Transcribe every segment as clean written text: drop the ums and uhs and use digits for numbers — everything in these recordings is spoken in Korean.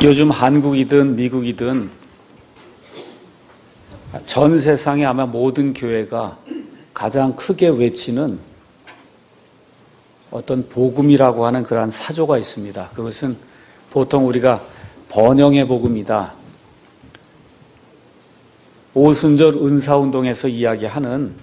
요즘 한국이든 미국이든 전 세상에 아마 모든 교회가 가장 크게 외치는 어떤 복음이라고 하는 그러한 사조가 있습니다. 그것은 보통 우리가 번영의 복음이다. 오순절 은사운동에서 이야기하는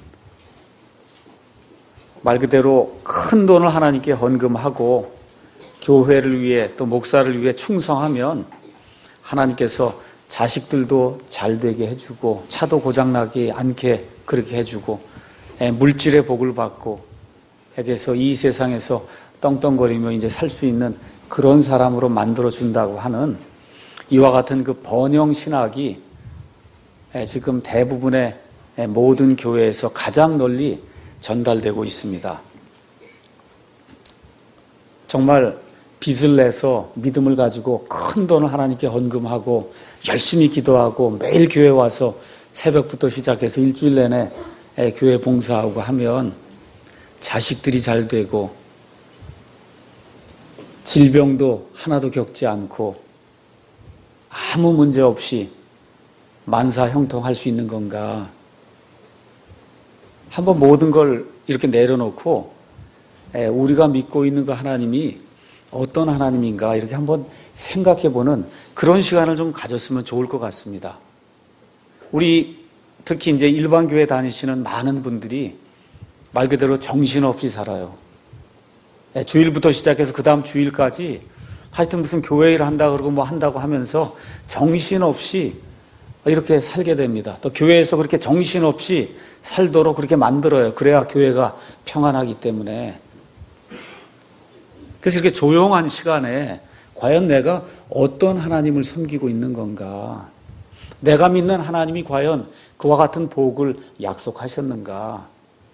말 그대로 큰 돈을 하나님께 헌금하고 교회를 위해 또 목사를 위해 충성하면 하나님께서 자식들도 잘 되게 해주고 차도 고장나지 않게 그렇게 해주고 물질의 복을 받고 해서 이 세상에서 떵떵거리며 이제 살 수 있는 그런 사람으로 만들어준다고 하는 이와 같은 그 번영 신학이 지금 대부분의 모든 교회에서 가장 널리 전달되고 있습니다. 정말 빚을 내서 믿음을 가지고 큰 돈을 하나님께 헌금하고 열심히 기도하고 매일 교회 와서 새벽부터 시작해서 일주일 내내 교회 봉사하고 하면 자식들이 잘 되고 질병도 하나도 겪지 않고 아무 문제 없이 만사 형통할 수 있는 건가? 한번 모든 걸 이렇게 내려놓고 우리가 믿고 있는 그 하나님이 어떤 하나님인가 이렇게 한번 생각해보는 그런 시간을 좀 가졌으면 좋을 것 같습니다. 우리 특히 이제 일반 교회 다니시는 많은 분들이 말 그대로 정신없이 살아요. 주일부터 시작해서 그 다음 주일까지 하여튼 무슨 교회 일 한다 그러고 뭐 한다고 하면서 정신없이 이렇게 살게 됩니다. 또 교회에서 그렇게 정신없이 살도록 그렇게 만들어요. 그래야 교회가 평안하기 때문에. 그래서 이렇게 조용한 시간에 과연 내가 어떤 하나님을 섬기고 있는 건가? 내가 믿는 하나님이 과연 그와 같은 복을 약속하셨는가?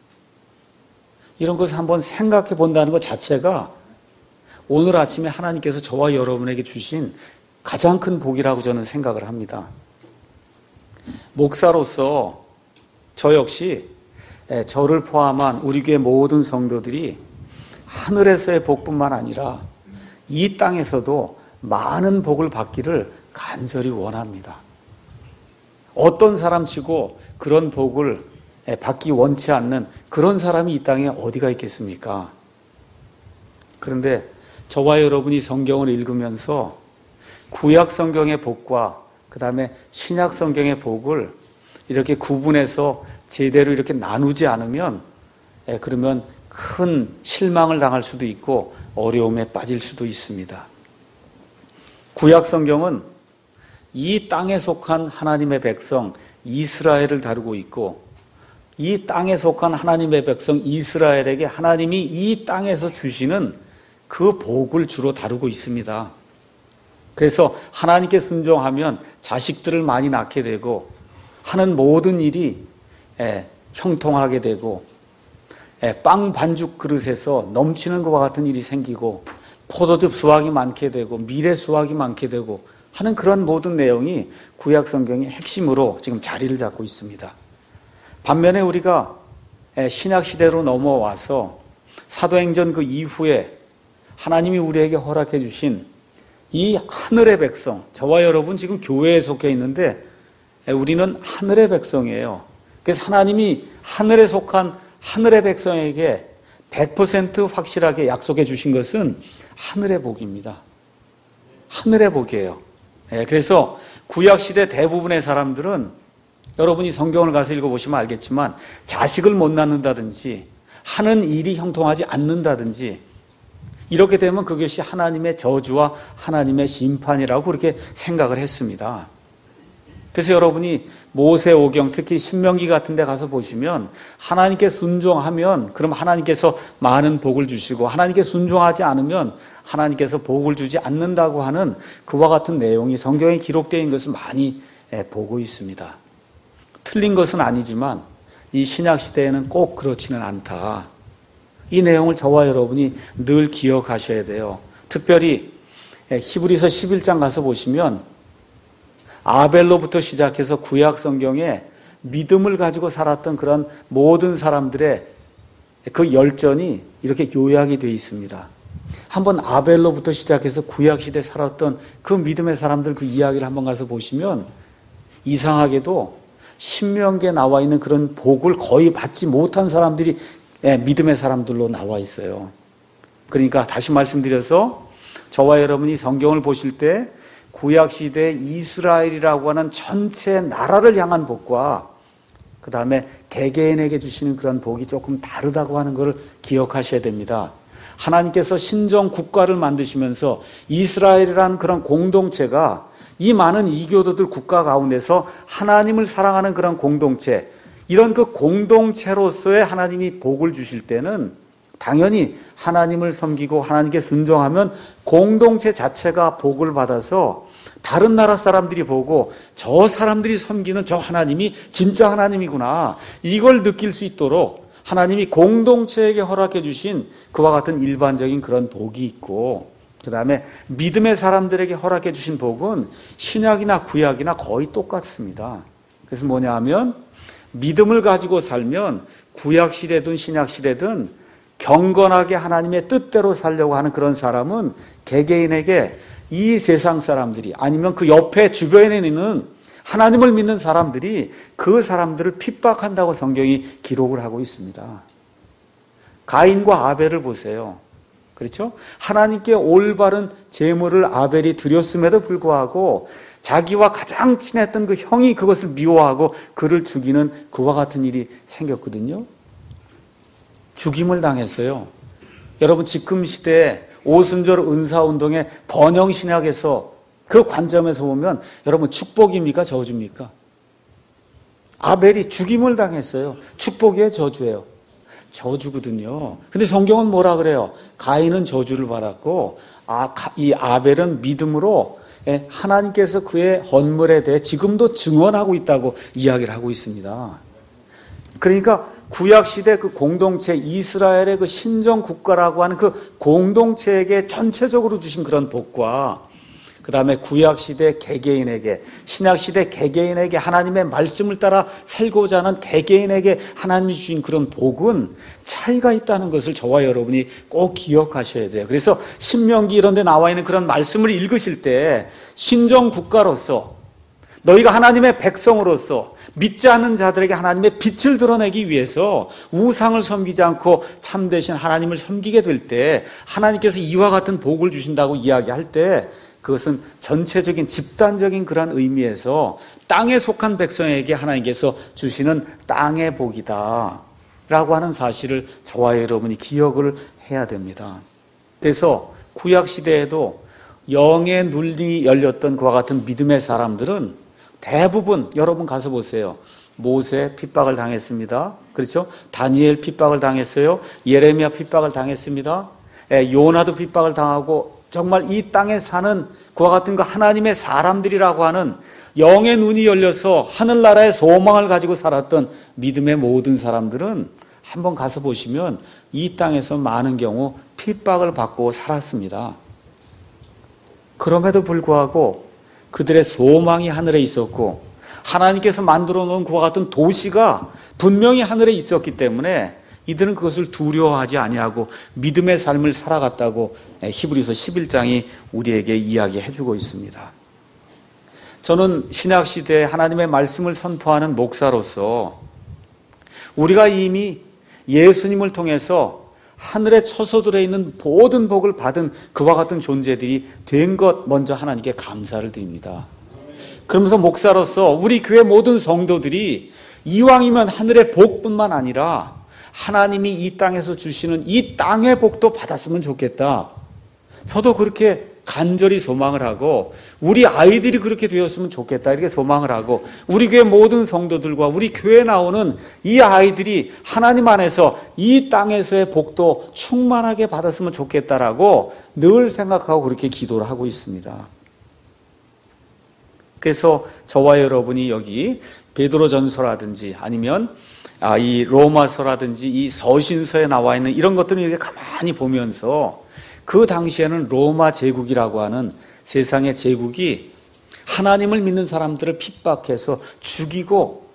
이런 것을 한번 생각해 본다는 것 자체가 오늘 아침에 하나님께서 저와 여러분에게 주신 가장 큰 복이라고 저는 생각을 합니다. 목사로서 저 역시 저를 포함한 우리 교회 모든 성도들이 하늘에서의 복뿐만 아니라 이 땅에서도 많은 복을 받기를 간절히 원합니다. 어떤 사람치고 그런 복을 받기 원치 않는 그런 사람이 이 땅에 어디가 있겠습니까? 그런데 저와 여러분이 성경을 읽으면서 구약 성경의 복과 그 다음에 신약 성경의 복을 이렇게 구분해서 제대로 이렇게 나누지 않으면 그러면 큰 실망을 당할 수도 있고 어려움에 빠질 수도 있습니다. 구약 성경은 이 땅에 속한 하나님의 백성 이스라엘을 다루고 있고 이 땅에 속한 하나님의 백성 이스라엘에게 하나님이 이 땅에서 주시는 그 복을 주로 다루고 있습니다. 그래서 하나님께 순종하면 자식들을 많이 낳게 되고 하는 모든 일이 형통하게 되고 빵 반죽 그릇에서 넘치는 것과 같은 일이 생기고 포도즙 수확이 많게 되고 미래 수확이 많게 되고 하는 그런 모든 내용이 구약 성경의 핵심으로 지금 자리를 잡고 있습니다. 반면에 우리가 신약 시대로 넘어와서 사도행전 그 이후에 하나님이 우리에게 허락해 주신 이 하늘의 백성, 저와 여러분 지금 교회에 속해 있는데 우리는 하늘의 백성이에요. 그래서 하나님이 하늘에 속한 하늘의 백성에게 100% 확실하게 약속해 주신 것은 하늘의 복입니다. 하늘의 복이에요. 그래서 구약시대 대부분의 사람들은 여러분이 성경을 가서 읽어보시면 알겠지만 자식을 못 낳는다든지 하는 일이 형통하지 않는다든지 이렇게 되면 그것이 하나님의 저주와 하나님의 심판이라고 그렇게 생각을 했습니다. 그래서 여러분이 모세오경 특히 신명기 같은 데 가서 보시면 하나님께 순종하면 그럼 하나님께서 많은 복을 주시고 하나님께 순종하지 않으면 하나님께서 복을 주지 않는다고 하는 그와 같은 내용이 성경에 기록되어 있는 것을 많이 보고 있습니다. 틀린 것은 아니지만 이 신약시대에는 꼭 그렇지는 않다. 이 내용을 저와 여러분이 늘 기억하셔야 돼요. 특별히 히브리서 11장 가서 보시면 아벨로부터 시작해서 구약 성경에 믿음을 가지고 살았던 그런 모든 사람들의 그 열전이 이렇게 요약이 되어 있습니다. 한번 아벨로부터 시작해서 구약시대에 살았던 그 믿음의 사람들 그 이야기를 한번 가서 보시면 이상하게도 신명기에 나와 있는 그런 복을 거의 받지 못한 사람들이 믿음의 사람들로 나와 있어요. 그러니까 다시 말씀드려서 저와 여러분이 성경을 보실 때 구약시대에 이스라엘이라고 하는 전체 나라를 향한 복과 그 다음에 개개인에게 주시는 그런 복이 조금 다르다고 하는 것을 기억하셔야 됩니다. 하나님께서 신정 국가를 만드시면서 이스라엘이라는 그런 공동체가 이 많은 이교도들 국가 가운데서 하나님을 사랑하는 그런 공동체, 이런 그 공동체로서의 하나님이 복을 주실 때는 당연히 하나님을 섬기고 하나님께 순종하면 공동체 자체가 복을 받아서 다른 나라 사람들이 보고 저 사람들이 섬기는 저 하나님이 진짜 하나님이구나, 이걸 느낄 수 있도록 하나님이 공동체에게 허락해 주신 그와 같은 일반적인 그런 복이 있고, 그 다음에 믿음의 사람들에게 허락해 주신 복은 신약이나 구약이나 거의 똑같습니다. 그래서 뭐냐 하면 믿음을 가지고 살면 구약시대든 신약시대든 경건하게 하나님의 뜻대로 살려고 하는 그런 사람은 개개인에게 이 세상 사람들이 아니면 그 옆에 주변에 있는 하나님을 믿는 사람들이 그 사람들을 핍박한다고 성경이 기록을 하고 있습니다. 가인과 아벨을 보세요. 그렇죠? 하나님께 올바른 제물을 아벨이 드렸음에도 불구하고 자기와 가장 친했던 그 형이 그것을 미워하고 그를 죽이는 그와 같은 일이 생겼거든요. 죽임을 당했어요. 여러분, 지금 시대에 오순절 은사운동의 번영신학에서 그 관점에서 보면 여러분 축복입니까? 저주입니까? 아벨이 죽임을 당했어요. 축복이에요? 저주예요? 저주거든요. 근데 성경은 뭐라 그래요? 가인은 저주를 받았고 이 아벨은 믿음으로 하나님께서 그의 헌물에 대해 지금도 증언하고 있다고 이야기를 하고 있습니다. 그러니까 구약시대 그 공동체, 이스라엘의 그 신정국가라고 하는 그 공동체에게 전체적으로 주신 그런 복과 그 다음에 구약시대 개개인에게, 신약시대 개개인에게 하나님의 말씀을 따라 살고자 하는 개개인에게 하나님이 주신 그런 복은 차이가 있다는 것을 저와 여러분이 꼭 기억하셔야 돼요. 그래서 신명기 이런 데 나와 있는 그런 말씀을 읽으실 때 신정국가로서 너희가 하나님의 백성으로서 믿지 않는 자들에게 하나님의 빛을 드러내기 위해서 우상을 섬기지 않고 참되신 하나님을 섬기게 될 때 하나님께서 이와 같은 복을 주신다고 이야기할 때 그것은 전체적인 집단적인 그런 의미에서 땅에 속한 백성에게 하나님께서 주시는 땅의 복이다 라고 하는 사실을 저와 여러분이 기억을 해야 됩니다. 그래서 구약시대에도 영의 눈이 열렸던 그와 같은 믿음의 사람들은 대부분 여러분 가서 보세요. 모세 핍박을 당했습니다. 그렇죠? 다니엘 핍박을 당했어요. 예레미야 핍박을 당했습니다. 요나도 핍박을 당하고 정말 이 땅에 사는 그와 같은 그 하나님의 사람들이라고 하는 영의 눈이 열려서 하늘나라의 소망을 가지고 살았던 믿음의 모든 사람들은 한번 가서 보시면 이 땅에서 많은 경우 핍박을 받고 살았습니다. 그럼에도 불구하고 그들의 소망이 하늘에 있었고 하나님께서 만들어 놓은 그와 같은 도시가 분명히 하늘에 있었기 때문에 이들은 그것을 두려워하지 아니하고 믿음의 삶을 살아갔다고 히브리서 11장이 우리에게 이야기해 주고 있습니다. 저는 신약시대에 하나님의 말씀을 선포하는 목사로서 우리가 이미 예수님을 통해서 하늘에 처소들에 있는 모든 복을 받은 그와 같은 존재들이 된 것 먼저 하나님께 감사를 드립니다. 그러면서 목사로서 우리 교회 모든 성도들이 이왕이면 하늘의 복뿐만 아니라 하나님이 이 땅에서 주시는 이 땅의 복도 받았으면 좋겠다. 저도 그렇게 간절히 소망을 하고 우리 아이들이 그렇게 되었으면 좋겠다 이렇게 소망을 하고 우리 교회 모든 성도들과 우리 교회에 나오는 이 아이들이 하나님 안에서 이 땅에서의 복도 충만하게 받았으면 좋겠다라고 늘 생각하고 그렇게 기도를 하고 있습니다. 그래서 저와 여러분이 여기 베드로전서라든지 아니면 이 로마서라든지 이 서신서에 나와 있는 이런 것들을 이렇게 가만히 보면서 그 당시에는 로마 제국이라고 하는 세상의 제국이 하나님을 믿는 사람들을 핍박해서 죽이고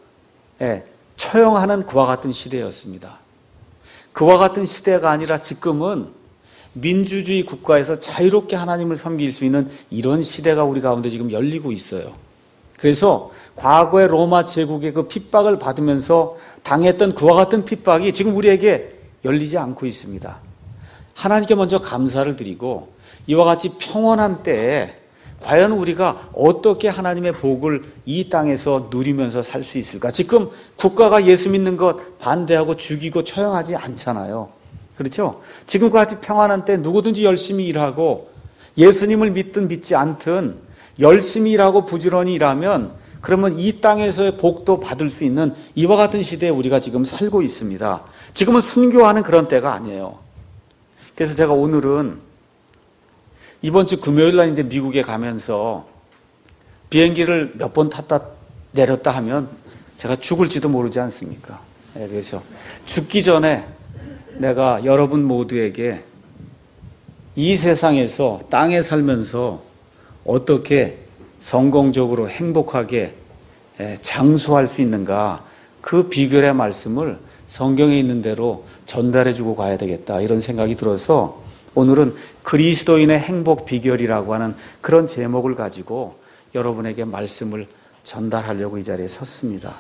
처형하는 그와 같은 시대였습니다. 그와 같은 시대가 아니라 지금은 민주주의 국가에서 자유롭게 하나님을 섬길 수 있는 이런 시대가 우리 가운데 지금 열리고 있어요. 그래서 과거의 로마 제국의 그 핍박을 받으면서 당했던 그와 같은 핍박이 지금 우리에게 열리지 않고 있습니다. 하나님께 먼저 감사를 드리고 이와 같이 평온한 때에 과연 우리가 어떻게 하나님의 복을 이 땅에서 누리면서 살 수 있을까? 지금 국가가 예수 믿는 것 반대하고 죽이고 처형하지 않잖아요. 그렇죠? 지금과 같이 평안한 때 누구든지 열심히 일하고 예수님을 믿든 믿지 않든 열심히 일하고 부지런히 일하면 그러면 이 땅에서의 복도 받을 수 있는 이와 같은 시대에 우리가 지금 살고 있습니다. 지금은 순교하는 그런 때가 아니에요. 그래서 제가 오늘은 이번 주 금요일 날 이제 미국에 가면서 비행기를 몇 번 탔다 내렸다 하면 제가 죽을지도 모르지 않습니까? 그래서 죽기 전에 내가 여러분 모두에게 이 세상에서 땅에 살면서 어떻게 성공적으로 행복하게 장수할 수 있는가, 그 비결의 말씀을 성경에 있는 대로 전달해주고 가야 되겠다, 이런 생각이 들어서 오늘은 그리스도인의 행복 비결이라고 하는 그런 제목을 가지고 여러분에게 말씀을 전달하려고 이 자리에 섰습니다.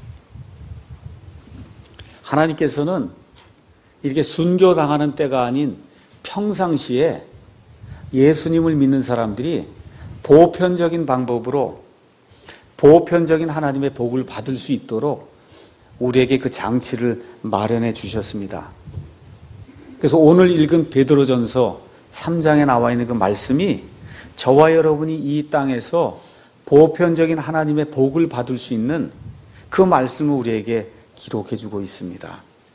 하나님께서는 이렇게 순교당하는 때가 아닌 평상시에 예수님을 믿는 사람들이 보편적인 방법으로 보편적인 하나님의 복을 받을 수 있도록 우리에게 그 장치를 마련해 주셨습니다. 그래서 오늘 읽은 베드로전서 3장에 나와 있는 그 말씀이 저와 여러분이 이 땅에서 보편적인 하나님의 복을 받을 수 있는 그 말씀을 우리에게 기록해 주고 있습니다.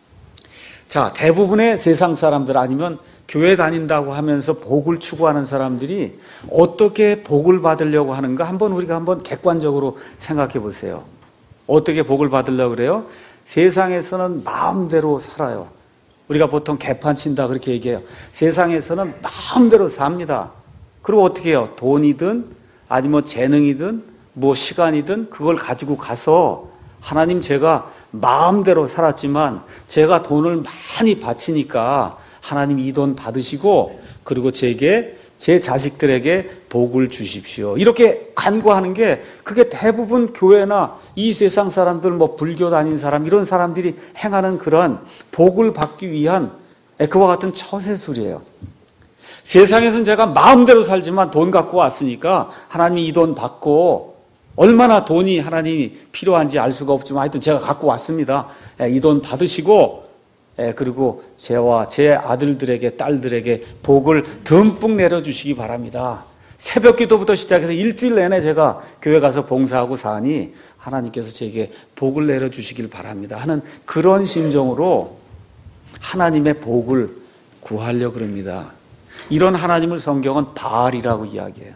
자, 대부분의 세상 사람들 아니면 교회 다닌다고 하면서 복을 추구하는 사람들이 어떻게 복을 받으려고 하는가 우리가 한번 객관적으로 생각해 보세요. 어떻게 복을 받으려고 그래요? 세상에서는 마음대로 살아요. 우리가 보통 개판 친다 그렇게 얘기해요. 세상에서는 마음대로 삽니다. 그리고 어떻게 해요? 돈이든 아니면 재능이든 뭐 시간이든 그걸 가지고 가서 하나님, 제가 마음대로 살았지만 제가 돈을 많이 바치니까 하나님 이 돈 받으시고 그리고 제게 제 자식들에게 복을 주십시오. 이렇게 간구하는 게 그게 대부분 교회나 이 세상 사람들, 뭐 불교 다닌 사람, 이런 사람들이 행하는 그런 복을 받기 위한 그와 같은 처세술이에요. 세상에서는 제가 마음대로 살지만 돈 갖고 왔으니까 하나님이 이 돈 받고, 얼마나 돈이 하나님이 필요한지 알 수가 없지만 하여튼 제가 갖고 왔습니다. 이 돈 받으시고 그리고 저와 제 아들들에게 딸들에게 복을 듬뿍 내려주시기 바랍니다. 새벽 기도부터 시작해서 일주일 내내 제가 교회 가서 봉사하고 사니 하나님께서 제게 복을 내려주시길 바랍니다 하는 그런 심정으로 하나님의 복을 구하려고 그럽니다. 이런 하나님을 성경은 바알이라고 이야기해요.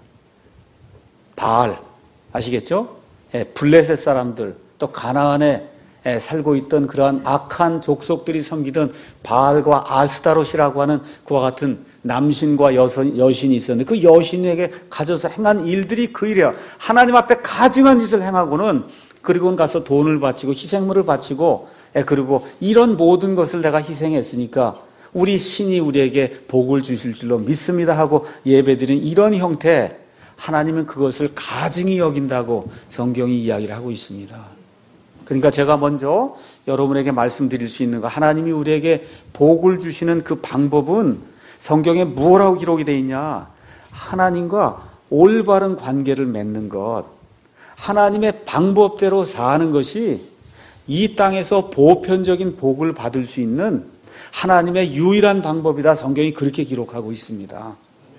바알 아시겠죠? 블레셋 사람들, 또 가나안에 살고 있던 그러한 악한 족속들이 섬기던 바알과 아스타롯이라고 하는 그와 같은 남신과 여신이 있었는데 그 여신에게 가져서 행한 일들이 그 일이에요. 하나님 앞에 가증한 짓을 행하고는 그리고는 가서 돈을 바치고 희생물을 바치고 그리고 이런 모든 것을 내가 희생했으니까 우리 신이 우리에게 복을 주실 줄로 믿습니다 하고 예배드린 이런 형태, 하나님은 그것을 가증히 여긴다고 성경이 이야기를 하고 있습니다. 그러니까 제가 먼저 여러분에게 말씀드릴 수 있는 거, 하나님이 우리에게 복을 주시는 그 방법은 성경에 무엇라고 기록이 되어 있냐? 하나님과 올바른 관계를 맺는 것, 하나님의 방법대로 사는 것이 이 땅에서 보편적인 복을 받을 수 있는 하나님의 유일한 방법이다. 성경이 그렇게 기록하고 있습니다.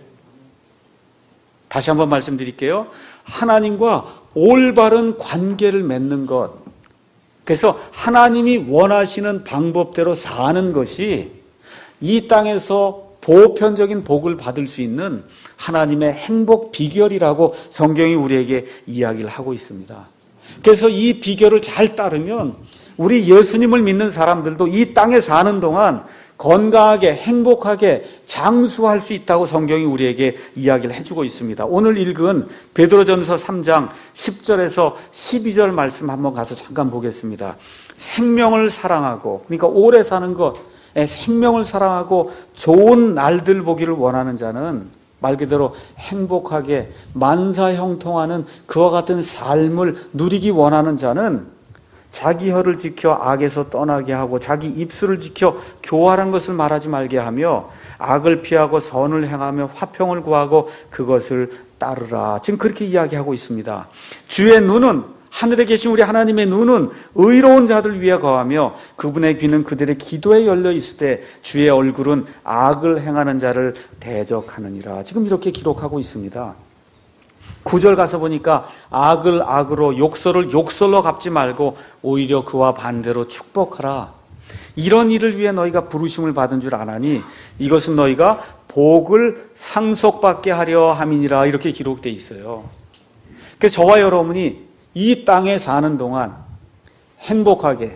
다시 한번 말씀드릴게요. 하나님과 올바른 관계를 맺는 것, 그래서 하나님이 원하시는 방법대로 사는 것이 이 땅에서 보편적인 복을 받을 수 있는 하나님의 행복 비결이라고 성경이 우리에게 이야기를 하고 있습니다. 그래서 이 비결을 잘 따르면 우리 예수님을 믿는 사람들도 이 땅에 사는 동안 건강하게 행복하게 장수할 수 있다고 성경이 우리에게 이야기를 해주고 있습니다. 오늘 읽은 베드로전서 3장 10절에서 12절 말씀 한번 가서 잠깐 보겠습니다. 생명을 사랑하고, 그러니까 오래 사는 것, 생명을 사랑하고 좋은 날들 보기를 원하는 자는 말 그대로 행복하게 만사형통하는 그와 같은 삶을 누리기 원하는 자는 자기 혀를 지켜 악에서 떠나게 하고 자기 입술을 지켜 교활한 것을 말하지 말게 하며 악을 피하고 선을 행하며 화평을 구하고 그것을 따르라. 지금 그렇게 이야기하고 있습니다. 주의 눈은, 하늘에 계신 우리 하나님의 눈은 의로운 자들 위에 거하며 그분의 귀는 그들의 기도에 열려 있을 때 주의 얼굴은 악을 행하는 자를 대적하느니라. 지금 이렇게 기록하고 있습니다. 9절 가서 보니까 악을 악으로 욕설을 욕설로 갚지 말고 오히려 그와 반대로 축복하라. 이런 일을 위해 너희가 부르심을 받은 줄 아나니 이것은 너희가 복을 상속받게 하려 함이니라. 이렇게 기록되어 있어요. 그래서 저와 여러분이 이 땅에 사는 동안 행복하게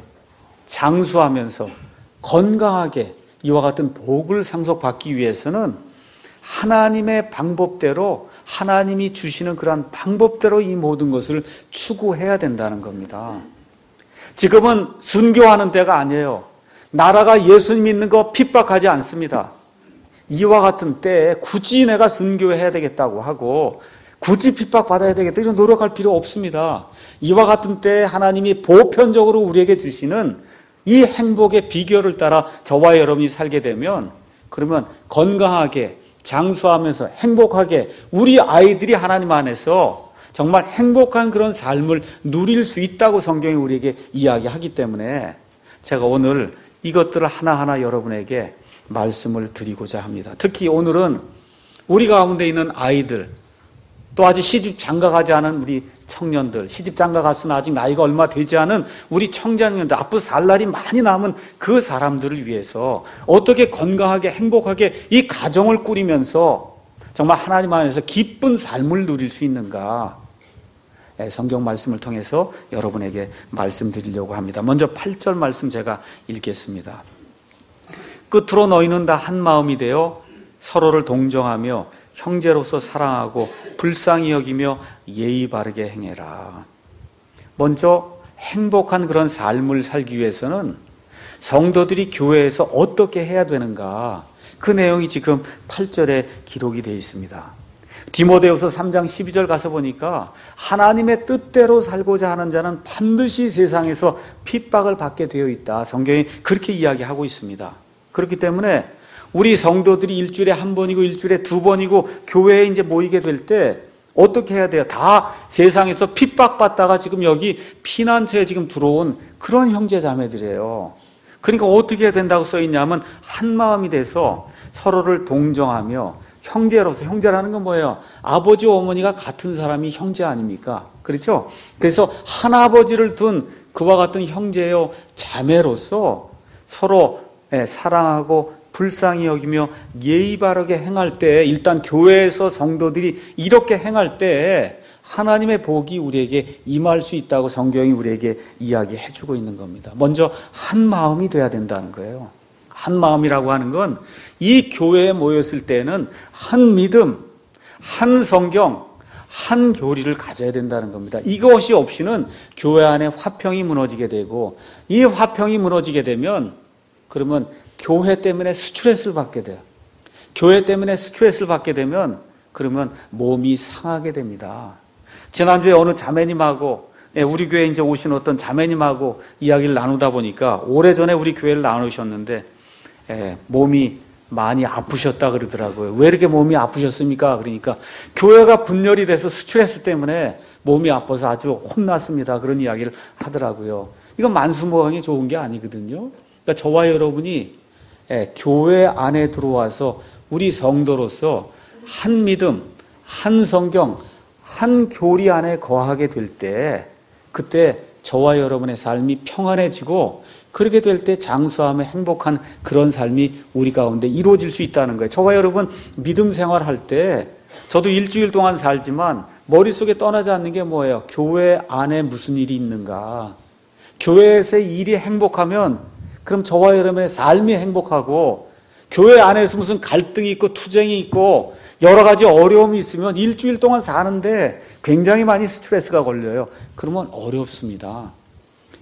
장수하면서 건강하게 이와 같은 복을 상속받기 위해서는 하나님의 방법대로, 하나님이 주시는 그러한 방법대로 이 모든 것을 추구해야 된다는 겁니다. 지금은 순교하는 때가 아니에요. 나라가 예수님 믿는 거 핍박하지 않습니다. 이와 같은 때에 굳이 내가 순교해야 되겠다고 하고 굳이 핍박받아야 되겠다 이런 노력할 필요 없습니다. 이와 같은 때에 하나님이 보편적으로 우리에게 주시는 이 행복의 비결을 따라 저와 여러분이 살게 되면 그러면 건강하게 장수하면서 행복하게 우리 아이들이 하나님 안에서 정말 행복한 그런 삶을 누릴 수 있다고 성경이 우리에게 이야기하기 때문에 제가 오늘 이것들을 하나하나 여러분에게 말씀을 드리고자 합니다. 특히 오늘은 우리 가운데 있는 아이들, 또 아직 시집 장가가지 않은 우리 청년들, 시집 장가갔으나 아직 나이가 얼마 되지 않은 우리 청장년들, 앞으로 살 날이 많이 남은 그 사람들을 위해서 어떻게 건강하게 행복하게 이 가정을 꾸리면서 정말 하나님 안에서 기쁜 삶을 누릴 수 있는가, 성경 말씀을 통해서 여러분에게 말씀드리려고 합니다. 먼저 8절 말씀 제가 읽겠습니다. 끝으로 너희는 다 한 마음이 되어 서로를 동정하며 형제로서 사랑하고 불쌍히 여기며 예의 바르게 행해라. 먼저 행복한 그런 삶을 살기 위해서는 성도들이 교회에서 어떻게 해야 되는가, 그 내용이 지금 8절에 기록이 되어 있습니다. 디모데후서 3장 12절 가서 보니까 하나님의 뜻대로 살고자 하는 자는 반드시 세상에서 핍박을 받게 되어 있다. 성경이 그렇게 이야기하고 있습니다. 그렇기 때문에 우리 성도들이 일주일에 한 번이고 일주일에 두 번이고 교회에 이제 모이게 될 때 어떻게 해야 돼요? 다 세상에서 핍박받다가 지금 여기 피난처에 지금 들어온 그런 형제 자매들이에요. 그러니까 어떻게 해야 된다고 써 있냐면 한 마음이 돼서 서로를 동정하며 형제로서, 형제라는 건 뭐예요? 아버지 어머니가 같은 사람이 형제 아닙니까? 그렇죠? 그래서 한 아버지를 둔 그와 같은 형제요 자매로서 서로 사랑하고 불쌍히 여기며 예의 바르게 행할 때, 일단 교회에서 성도들이 이렇게 행할 때 하나님의 복이 우리에게 임할 수 있다고 성경이 우리에게 이야기해 주고 있는 겁니다. 먼저 한 마음이 돼야 된다는 거예요. 한 마음이라고 하는 건 이 교회에 모였을 때는 한 믿음, 한 성경, 한 교리를 가져야 된다는 겁니다. 이것이 없이는 교회 안에 화평이 무너지게 되고, 이 화평이 무너지게 되면 그러면 교회 때문에 스트레스를 받게 돼요. 교회 때문에 스트레스를 받게 되면 그러면 몸이 상하게 됩니다. 지난주에 어느 자매님하고, 우리 교회에 이제 오신 어떤 자매님하고 이야기를 나누다 보니까 오래전에 우리 교회를 나누셨는데 몸이 많이 아프셨다 그러더라고요. 왜 이렇게 몸이 아프셨습니까? 그러니까 교회가 분열이 돼서 스트레스 때문에 몸이 아파서 아주 혼났습니다. 그런 이야기를 하더라고요. 이건 만수무강이 좋은 게 아니거든요. 그러니까 저와 여러분이 교회 안에 들어와서 우리 성도로서 한 믿음, 한 성경, 한 교리 안에 거하게 될 때, 그때 저와 여러분의 삶이 평안해지고 그렇게 될 때 장수하며 행복한 그런 삶이 우리 가운데 이루어질 수 있다는 거예요. 저와 여러분 믿음 생활할 때 저도 일주일 동안 살지만 머릿속에 떠나지 않는 게 뭐예요? 교회 안에 무슨 일이 있는가? 교회에서의 일이 행복하면 그럼 저와 여러분의 삶이 행복하고, 교회 안에서 무슨 갈등이 있고 투쟁이 있고 여러 가지 어려움이 있으면 일주일 동안 사는데 굉장히 많이 스트레스가 걸려요. 그러면 어렵습니다.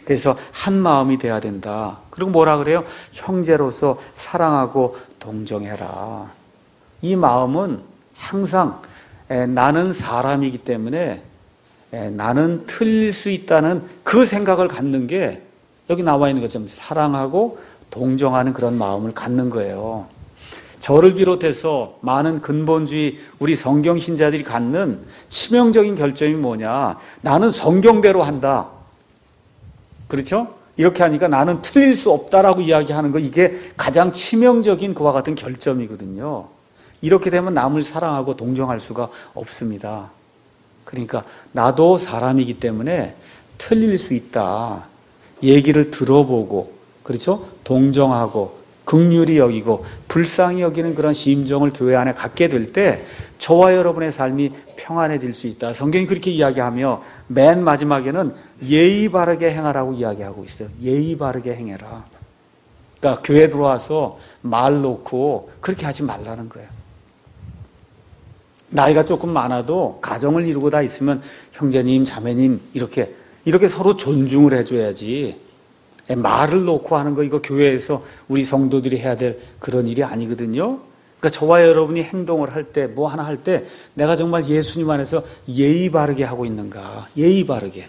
그래서 한 마음이 돼야 된다. 그리고 뭐라 그래요? 형제로서 사랑하고 동정해라. 이 마음은 항상 나는 사람이기 때문에 나는 틀릴 수 있다는 그 생각을 갖는 게 여기 나와 있는 것처럼 사랑하고 동정하는 그런 마음을 갖는 거예요. 저를 비롯해서 많은 근본주의 우리 성경 신자들이 갖는 치명적인 결점이 뭐냐? 나는 성경대로 한다. 그렇죠? 이렇게 하니까 나는 틀릴 수 없다라고 이야기하는 거, 이게 가장 치명적인 그와 같은 결점이거든요. 이렇게 되면 남을 사랑하고 동정할 수가 없습니다. 그러니까 나도 사람이기 때문에 틀릴 수 있다. 얘기를 들어보고, 그렇죠? 동정하고 긍휼히 여기고 불쌍히 여기는 그런 심정을 교회 안에 갖게 될 때 저와 여러분의 삶이 평안해질 수 있다. 성경이 그렇게 이야기하며 맨 마지막에는 예의 바르게 행하라고 이야기하고 있어요. 예의 바르게 행해라. 그러니까 교회 들어와서 말 놓고 그렇게 하지 말라는 거예요. 나이가 조금 많아도 가정을 이루고 다 있으면 형제님, 자매님 이렇게 서로 존중을 해줘야지. 말을 놓고 하는 거, 이거 교회에서 우리 성도들이 해야 될 그런 일이 아니거든요. 그러니까 저와 여러분이 행동을 할 때, 뭐 하나 할 때 내가 정말 예수님 안에서 예의 바르게 하고 있는가. 예의 바르게.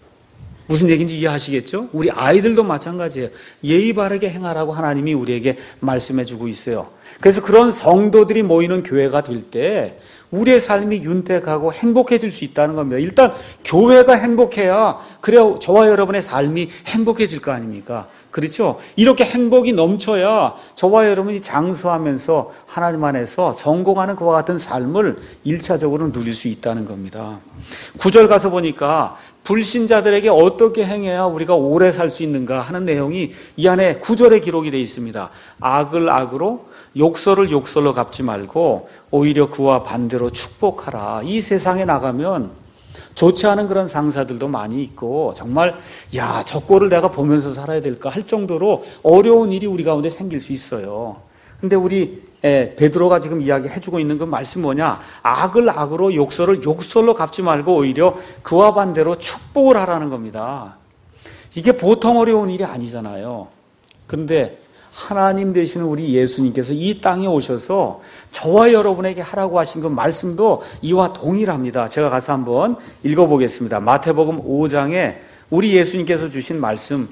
무슨 얘기인지 이해하시겠죠? 우리 아이들도 마찬가지예요. 예의 바르게 행하라고 하나님이 우리에게 말씀해 주고 있어요. 그래서 그런 성도들이 모이는 교회가 될 때 우리의 삶이 윤택하고 행복해질 수 있다는 겁니다. 일단 교회가 행복해야 그래야 저와 여러분의 삶이 행복해질 거 아닙니까? 그렇죠? 이렇게 행복이 넘쳐야 저와 여러분이 장수하면서 하나님 안에서 성공하는 그와 같은 삶을 1차적으로 누릴 수 있다는 겁니다. 9절 가서 보니까 불신자들에게 어떻게 행해야 우리가 오래 살 수 있는가 하는 내용이 이 안에 9절에 기록이 되어 있습니다. 악을 악으로 욕설을 욕설로 갚지 말고 오히려 그와 반대로 축복하라. 이 세상에 나가면 좋지 않은 그런 상사들도 많이 있고 정말 저 꼴을 내가 보면서 살아야 될까 할 정도로 어려운 일이 우리 가운데 생길 수 있어요. 근데 우리 베드로가 지금 이야기해주고 있는 그 말씀 뭐냐? 악을 악으로 욕설을 욕설로 갚지 말고 오히려 그와 반대로 축복을 하라는 겁니다. 이게 보통 어려운 일이 아니잖아요. 그런데 하나님 되시는 우리 예수님께서 이 땅에 오셔서 저와 여러분에게 하라고 하신 그 말씀도 이와 동일합니다. 제가 가서 한번 읽어보겠습니다. 마태복음 5장에 우리 예수님께서 주신 말씀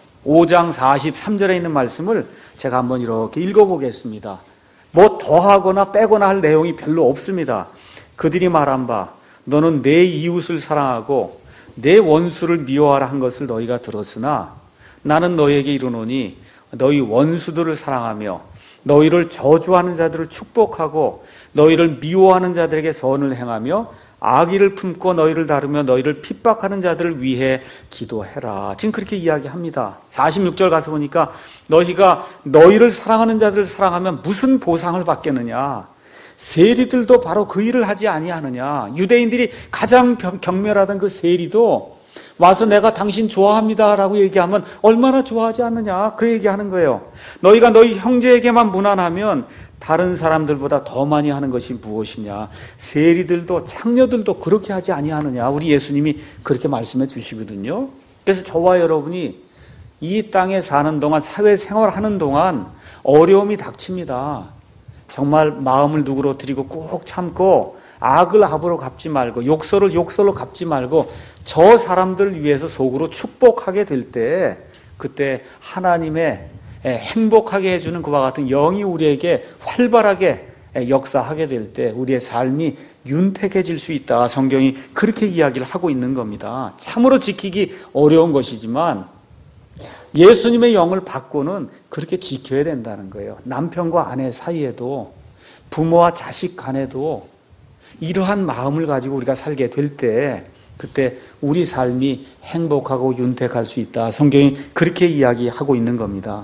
5장 43절에 있는 말씀을 제가 한번 이렇게 읽어보겠습니다. 뭐 더하거나 빼거나 할 내용이 별로 없습니다. 그들이 말한 바 너는 내 이웃을 사랑하고 내 원수를 미워하라 한 것을 너희가 들었으나 나는 너희에게 이르노니 너희 원수들을 사랑하며 너희를 저주하는 자들을 축복하고 너희를 미워하는 자들에게 선을 행하며 악의를 품고 너희를 다루며 너희를 핍박하는 자들을 위해 기도해라. 지금 그렇게 이야기합니다. 46절 가서 보니까 너희가 너희를 사랑하는 자들을 사랑하면 무슨 보상을 받겠느냐. 세리들도 바로 그 일을 하지 아니하느냐. 유대인들이 가장 경멸하던 그 세리도 와서 내가 당신 좋아합니다라고 얘기하면 얼마나 좋아하지 않느냐. 그 얘기하는 거예요. 너희가 너희 형제에게만 무난하면 다른 사람들보다 더 많이 하는 것이 무엇이냐. 세리들도 창녀들도 그렇게 하지 아니하느냐. 우리 예수님이 그렇게 말씀해 주시거든요. 그래서 저와 여러분이 이 땅에 사는 동안, 사회생활하는 동안 어려움이 닥칩니다. 정말 마음을 누그러뜨리고 꾹 참고 악을 악으로 갚지 말고 욕설을 욕설로 갚지 말고 저 사람들을 위해서 속으로 축복하게 될 때 그때 하나님의 행복하게 해주는 그와 같은 영이 우리에게 활발하게 역사하게 될 때 우리의 삶이 윤택해질 수 있다. 성경이 그렇게 이야기를 하고 있는 겁니다. 참으로 지키기 어려운 것이지만 예수님의 영을 받고는 그렇게 지켜야 된다는 거예요. 남편과 아내 사이에도 부모와 자식 간에도 이러한 마음을 가지고 우리가 살게 될 때 그때 우리 삶이 행복하고 윤택할 수 있다. 성경이 그렇게 이야기하고 있는 겁니다.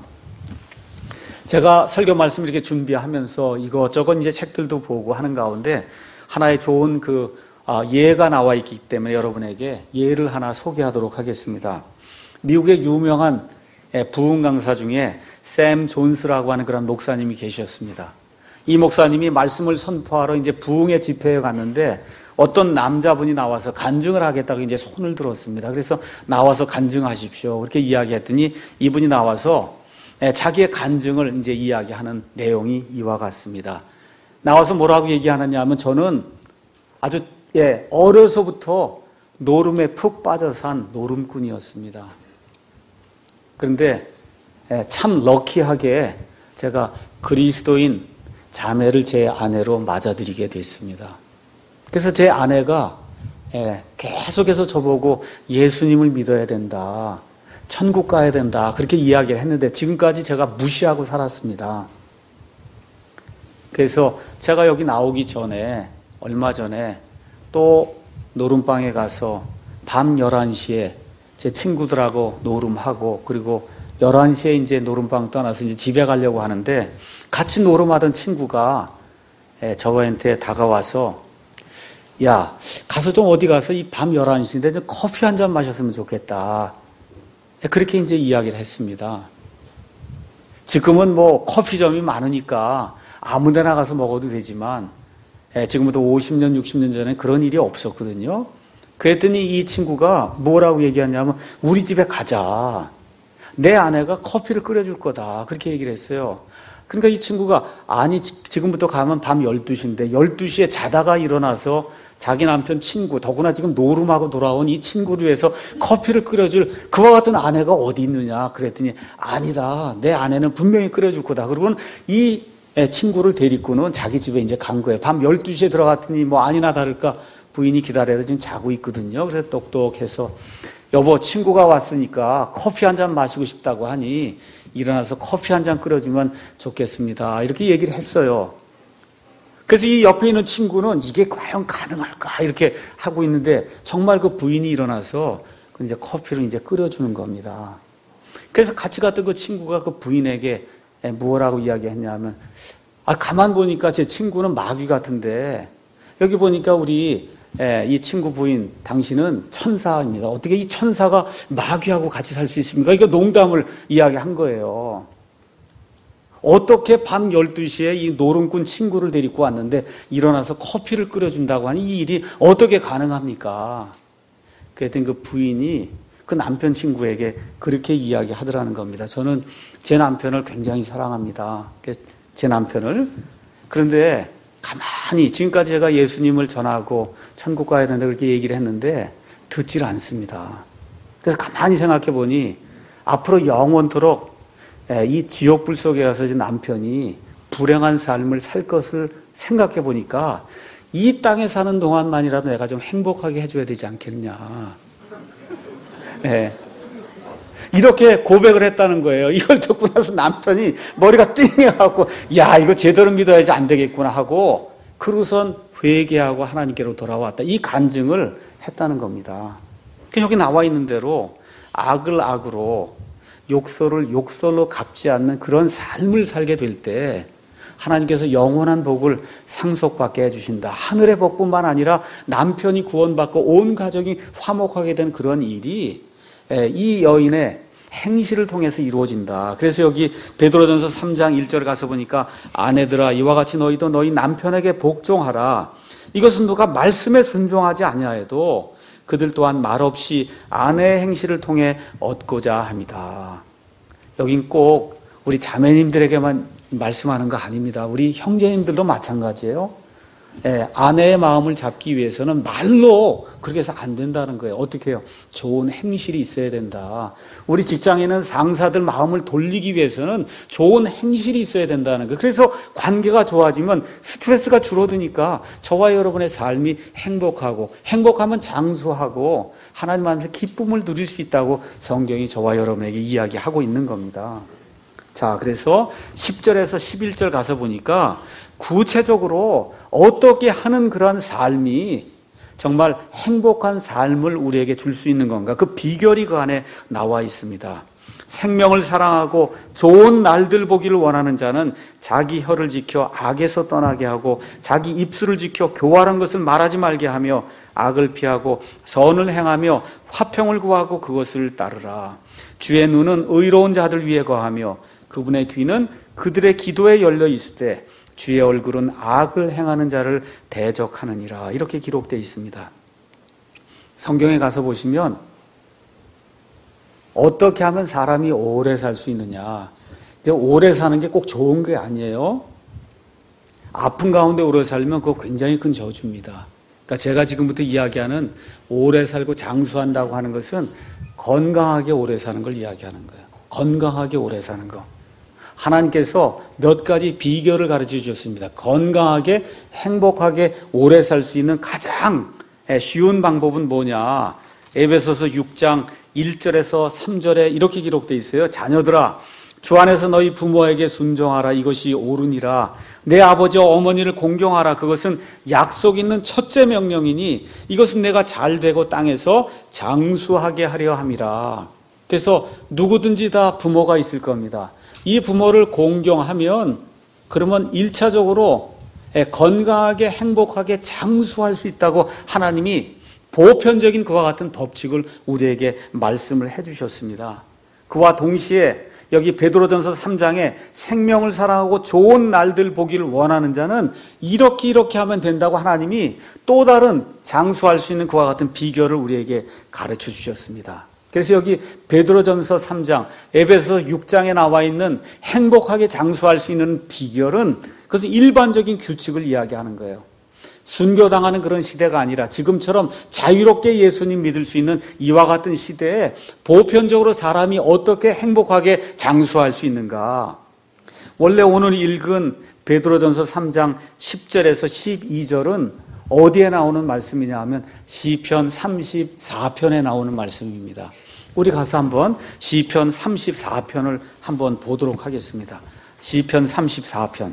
제가 설교 말씀을 이렇게 준비하면서 이것저것 이제 책들도 보고 하는 가운데 하나의 좋은 예가 나와 있기 때문에 여러분에게 예를 하나 소개하도록 하겠습니다. 미국의 유명한 부흥 강사 중에 샘 존스라고 하는 그런 목사님이 계셨습니다. 이 목사님이 말씀을 선포하러 이제 부흥의 집회에 갔는데 어떤 남자분이 나와서 간증을 하겠다고 이제 손을 들었습니다. 그래서 나와서 간증하십시오. 그렇게 이야기했더니 이분이 나와서 자기의 간증을 이제 이야기하는 내용이 이와 같습니다. 나와서 뭐라고 얘기하느냐 하면 저는 아주 어려서부터 노름에 푹 빠져 산 노름꾼이었습니다. 그런데 참 럭키하게 제가 그리스도인 자매를 제 아내로 맞아들이게 됐습니다. 그래서 제 아내가 계속해서 저보고 예수님을 믿어야 된다, 천국 가야 된다 그렇게 이야기를 했는데 지금까지 제가 무시하고 살았습니다. 그래서 제가 여기 나오기 전에 얼마 전에 또 노름방에 가서 밤 11시에 제 친구들하고 노름하고 그리고 11시에 이제 노름방 떠나서 이제 집에 가려고 하는데 같이 노름하던 친구가 저한테 다가와서 야, 가서 좀 어디 가서 이 밤 11시인데 좀 커피 한 잔 마셨으면 좋겠다. 그렇게 이제 이야기를 했습니다. 지금은 뭐 커피점이 많으니까 아무 데나 가서 먹어도 되지만 지금부터 50년, 60년 전에 그런 일이 없었거든요. 그랬더니 이 친구가 뭐라고 얘기하냐면 우리 집에 가자. 내 아내가 커피를 끓여줄 거다. 그렇게 얘기를 했어요. 그러니까 이 친구가 아니 지금부터 가면 밤 12시인데 12시에 자다가 일어나서 자기 남편 친구 더구나 지금 노름하고 돌아온 이 친구를 위해서 커피를 끓여줄 그와 같은 아내가 어디 있느냐 그랬더니 아니다. 내 아내는 분명히 끓여줄 거다. 그리고는 이 친구를 데리고는 자기 집에 이제 간 거예요. 밤 12시에 들어갔더니 뭐 아니나 다를까 부인이 기다려서 지금 자고 있거든요. 그래서 똑똑해서 여보 친구가 왔으니까 커피 한 잔 마시고 싶다고 하니 일어나서 커피 한 잔 끓여주면 좋겠습니다. 이렇게 얘기를 했어요. 그래서 이 옆에 있는 친구는 이게 과연 가능할까 이렇게 하고 있는데 정말 그 부인이 일어나서 이제 커피를 이제 끓여주는 겁니다. 그래서 같이 갔던 그 친구가 그 부인에게 뭐라고 이야기했냐면 가만 보니까 제 친구는 마귀 같은데 여기 보니까 우리 이 친구 부인 당신은 천사입니다. 어떻게 이 천사가 마귀하고 같이 살 수 있습니까? 이거 농담을 이야기한 거예요. 어떻게 밤 12시에 이 노름꾼 친구를 데리고 왔는데 일어나서 커피를 끓여준다고 하니 이 일이 어떻게 가능합니까? 그랬더니 그 부인이 그 남편 친구에게 그렇게 이야기하더라는 겁니다. 저는 제 남편을 굉장히 사랑합니다. 제 남편을. 그런데 가만히 지금까지 제가 예수님을 전하고 천국 가야 된다 그렇게 얘기를 했는데 듣질 않습니다. 그래서 가만히 생각해 보니 앞으로 영원토록 이 지옥불 속에 가서 남편이 불행한 삶을 살 것을 생각해 보니까 이 땅에 사는 동안만이라도 내가 좀 행복하게 해줘야 되지 않겠냐. 이렇게 고백을 했다는 거예요. 이걸 듣고 나서 남편이 머리가 띵해갖고 야 이거 제대로 믿어야지 안 되겠구나 하고 그러고선 회개하고 하나님께로 돌아왔다. 이 간증을 했다는 겁니다. 여기 나와 있는 대로 악을 악으로 욕설을 욕설로 갚지 않는 그런 삶을 살게 될 때 하나님께서 영원한 복을 상속받게 해주신다. 하늘의 복뿐만 아니라 남편이 구원받고 온 가족이 화목하게 된 그런 일이 이 여인의 행실을 통해서 이루어진다. 그래서 여기 베드로전서 3장 1절에 가서 보니까 아내들아 이와 같이 너희도 너희 남편에게 복종하라. 이것은 누가 말씀에 순종하지 아니하여도 그들 또한 말없이 아내의 행실을 통해 얻고자 합니다. 여긴 꼭 우리 자매님들에게만 말씀하는 거 아닙니다. 우리 형제님들도 마찬가지예요. 아내의 마음을 잡기 위해서는 말로 그렇게 해서 안 된다는 거예요. 어떻게 해요? 좋은 행실이 있어야 된다. 우리 직장에는 상사들 마음을 돌리기 위해서는 좋은 행실이 있어야 된다는 거예요. 그래서 관계가 좋아지면 스트레스가 줄어드니까 저와 여러분의 삶이 행복하고 행복하면 장수하고 하나님 안에서 기쁨을 누릴 수 있다고 성경이 저와 여러분에게 이야기하고 있는 겁니다. 자, 그래서 10절에서 11절 가서 보니까 구체적으로 어떻게 하는 그런 삶이 정말 행복한 삶을 우리에게 줄 수 있는 건가? 그 비결이 그 안에 나와 있습니다. 생명을 사랑하고 좋은 날들 보기를 원하는 자는 자기 혀를 지켜 악에서 떠나게 하고 자기 입술을 지켜 교활한 것을 말하지 말게 하며 악을 피하고 선을 행하며 화평을 구하고 그것을 따르라. 주의 눈은 의로운 자들 위에 거하며 그분의 귀는 그들의 기도에 열려 있을 때 주의 얼굴은 악을 행하는 자를 대적하느니라. 이렇게 기록되어 있습니다. 성경에 가서 보시면 어떻게 하면 사람이 오래 살 수 있느냐. 이제 오래 사는 게 꼭 좋은 게 아니에요. 아픈 가운데 오래 살면 그거 굉장히 큰 저주입니다. 그러니까 제가 지금부터 이야기하는 오래 살고 장수한다고 하는 것은 건강하게 오래 사는 걸 이야기하는 거예요. 건강하게 오래 사는 거. 하나님께서 몇 가지 비결을 가르쳐 주셨습니다. 건강하게 행복하게 오래 살 수 있는 가장 쉬운 방법은 뭐냐. 에베소서 6장 1절에서 3절에 이렇게 기록되어 있어요. 자녀들아, 주 안에서 너희 부모에게 순종하라. 이것이 옳으니라. 내 아버지와 어머니를 공경하라. 그것은 약속 있는 첫째 명령이니 이것은 내가 잘되고 땅에서 장수하게 하려 함이라. 그래서 누구든지 다 부모가 있을 겁니다. 이 부모를 공경하면 그러면 1차적으로 건강하게 행복하게 장수할 수 있다고 하나님이 보편적인 그와 같은 법칙을 우리에게 말씀을 해주셨습니다. 그와 동시에 여기 베드로전서 3장에 생명을 사랑하고 좋은 날들 보기를 원하는 자는 이렇게 하면 된다고 하나님이 또 다른 장수할 수 있는 그와 같은 비결을 우리에게 가르쳐 주셨습니다. 그래서 여기 베드로전서 3장, 에베소서 6장에 나와 있는 행복하게 장수할 수 있는 비결은 그것은 일반적인 규칙을 이야기하는 거예요. 순교당하는 그런 시대가 아니라 지금처럼 자유롭게 예수님 믿을 수 있는 이와 같은 시대에 보편적으로 사람이 어떻게 행복하게 장수할 수 있는가. 원래 오늘 읽은 베드로전서 3장 10절에서 12절은 어디에 나오는 말씀이냐 하면 시편 34편에 나오는 말씀입니다. 우리 가서 한번 시편 34편을 한번 보도록 하겠습니다. 시편 34편.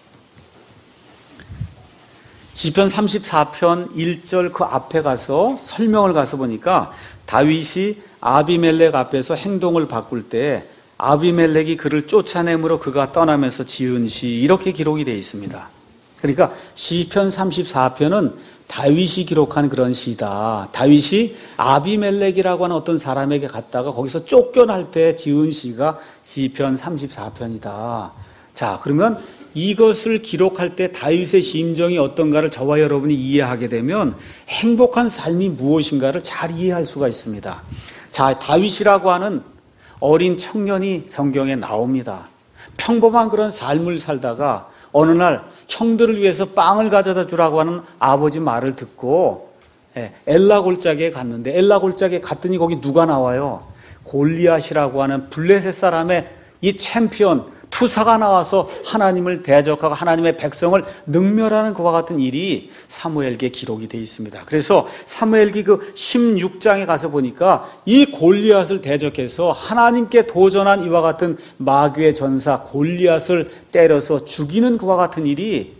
시편 34편 1절 그 앞에 가서 설명을 가서 보니까 다윗이 아비멜렉 앞에서 행동을 바꿀 때 아비멜렉이 그를 쫓아내므로 그가 떠나면서 지은 시 이렇게 기록이 되어 있습니다. 그러니까 시편 34편은 다윗이 기록한 그런 시다. 다윗이 아비멜렉이라고 하는 어떤 사람에게 갔다가 거기서 쫓겨날 때 지은 시가 시편 34편이다. 자, 그러면 이것을 기록할 때 다윗의 심정이 어떤가를 저와 여러분이 이해하게 되면 행복한 삶이 무엇인가를 잘 이해할 수가 있습니다. 자, 다윗이라고 하는 어린 청년이 성경에 나옵니다. 평범한 그런 삶을 살다가 어느 날 형들을 위해서 빵을 가져다 주라고 하는 아버지 말을 듣고 엘라 골짜기에 갔는데 엘라 골짜기에 갔더니 거기 누가 나와요? 골리앗이라고 하는 블레셋 사람의 이 챔피언 투사가 나와서 하나님을 대적하고 하나님의 백성을 능멸하는 그와 같은 일이 사무엘기에 기록이 되어 있습니다. 그래서 사무엘기 그 16장에 가서 보니까 이 골리앗을 대적해서 하나님께 도전한 이와 같은 마귀의 전사 골리앗을 때려서 죽이는 그와 같은 일이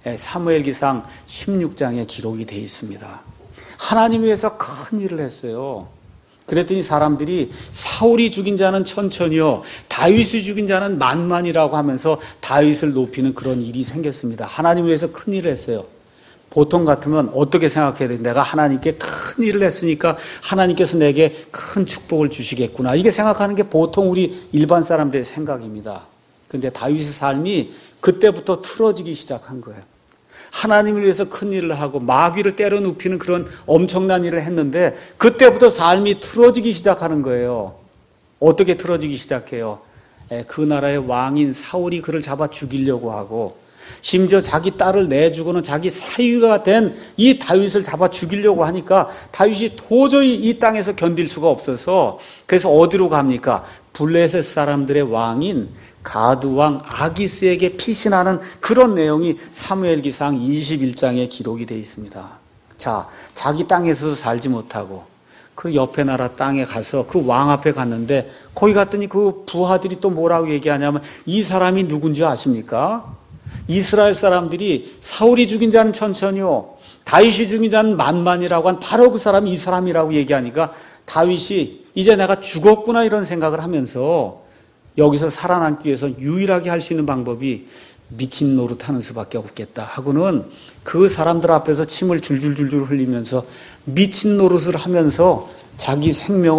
사무엘기상 16장에 기록이 되어 있습니다. 하나님 위해서 큰 일을 했어요. 그랬더니 사람들이 사울이 죽인 자는 천천히요 다윗이 죽인 자는 만만이라고 하면서 다윗을 높이는 그런 일이 생겼습니다. 하나님 위해서 큰 일을 했어요. 보통 같으면 어떻게 생각해야 돼? 내가 하나님께 큰 일을 했으니까 하나님께서 내게 큰 축복을 주시겠구나. 이게 생각하는 게 보통 우리 일반 사람들의 생각입니다. 그런데 다윗의 삶이 그때부터 틀어지기 시작한 거예요. 하나님을 위해서 큰 일을 하고 마귀를 때려 눕히는 그런 엄청난 일을 했는데 그때부터 삶이 틀어지기 시작하는 거예요. 어떻게 틀어지기 시작해요? 그 나라의 왕인 사울이 그를 잡아 죽이려고 하고 심지어 자기 딸을 내주고는 자기 사위가 된 이 다윗을 잡아 죽이려고 하니까 다윗이 도저히 이 땅에서 견딜 수가 없어서 그래서 어디로 갑니까? 블레셋 사람들의 왕인 가드왕 아기스에게 피신하는 그런 내용이 사무엘기상 21장에 기록이 되어 있습니다. 자, 자기 땅에서도 살지 못하고 그 옆에 나라 땅에 가서 그 왕 앞에 갔는데 거기 갔더니 그 부하들이 또 뭐라고 얘기하냐면 이 사람이 누군지 아십니까? 이스라엘 사람들이 사울이 죽인 자는 천천히요 다윗이 죽인 자는 만만이라고 한 바로 그 사람이 이 사람이라고 얘기하니까 다윗이 이제 내가 죽었구나 이런 생각을 하면서 여기서 살아남기 위해서 유일하게 할 수 있는 방법이 미친 노릇하는 수밖에 없겠다 하고는 그 사람들 앞에서 침을 줄줄줄줄 흘리면서 미친 노릇을 하면서 자기 생명을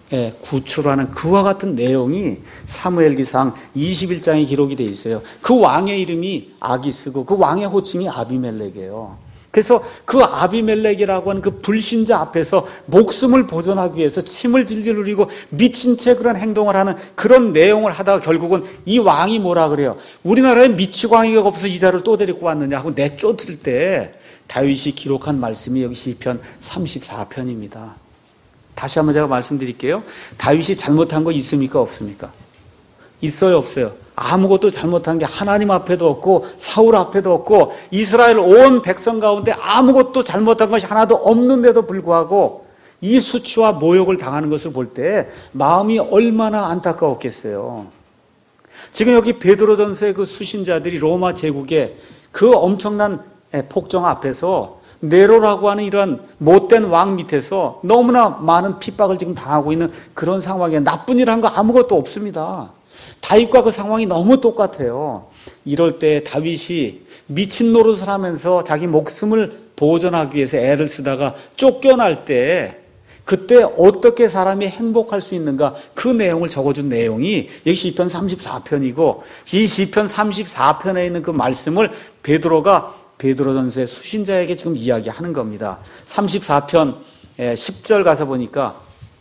구출하는 그와 같은 내용이 사무엘기상 21장에 기록이 되어 있어요. 그 왕의 이름이 아기스고 그 왕의 호칭이 아비멜렉이에요. 그래서 그 아비멜렉이라고 하는 그 불신자 앞에서 목숨을 보존하기 위해서 침을 질질 흘리고 미친 채 그런 행동을 하는 그런 내용을 하다가 결국은 이 왕이 뭐라 그래요? 우리나라에 미치광이가 없어서 이 자를 또 데리고 왔느냐 하고 내쫓을 때 다윗이 기록한 말씀이 여기 시편 34편입니다. 다시 한번 제가 말씀드릴게요. 다윗이 잘못한 거 있습니까? 없습니까? 있어요? 없어요? 아무것도 잘못한 게 하나님 앞에도 없고 사울 앞에도 없고 이스라엘 온 백성 가운데 아무것도 잘못한 것이 하나도 없는데도 불구하고 이 수치와 모욕을 당하는 것을 볼 때 마음이 얼마나 안타까웠겠어요. 지금 여기 베드로전서의 그 수신자들이 로마 제국의 그 엄청난 폭정 앞에서 네로라고 하는 이런 못된 왕 밑에서 너무나 많은 핍박을 지금 당하고 있는 그런 상황에 나쁜 일 한 거 아무것도 없습니다. 다윗과 그 상황이 너무 똑같아요. 이럴 때 다윗이 미친 노릇을 하면서 자기 목숨을 보존하기 위해서 애를 쓰다가 쫓겨날 때 그때 어떻게 사람이 행복할 수 있는가 그 내용을 적어준 내용이 여기 시편 34편이고 이 시편 34편에 있는 그 말씀을 베드로가 베드로전서의 수신자에게 지금 이야기하는 겁니다. 34편 10절 가서 보니까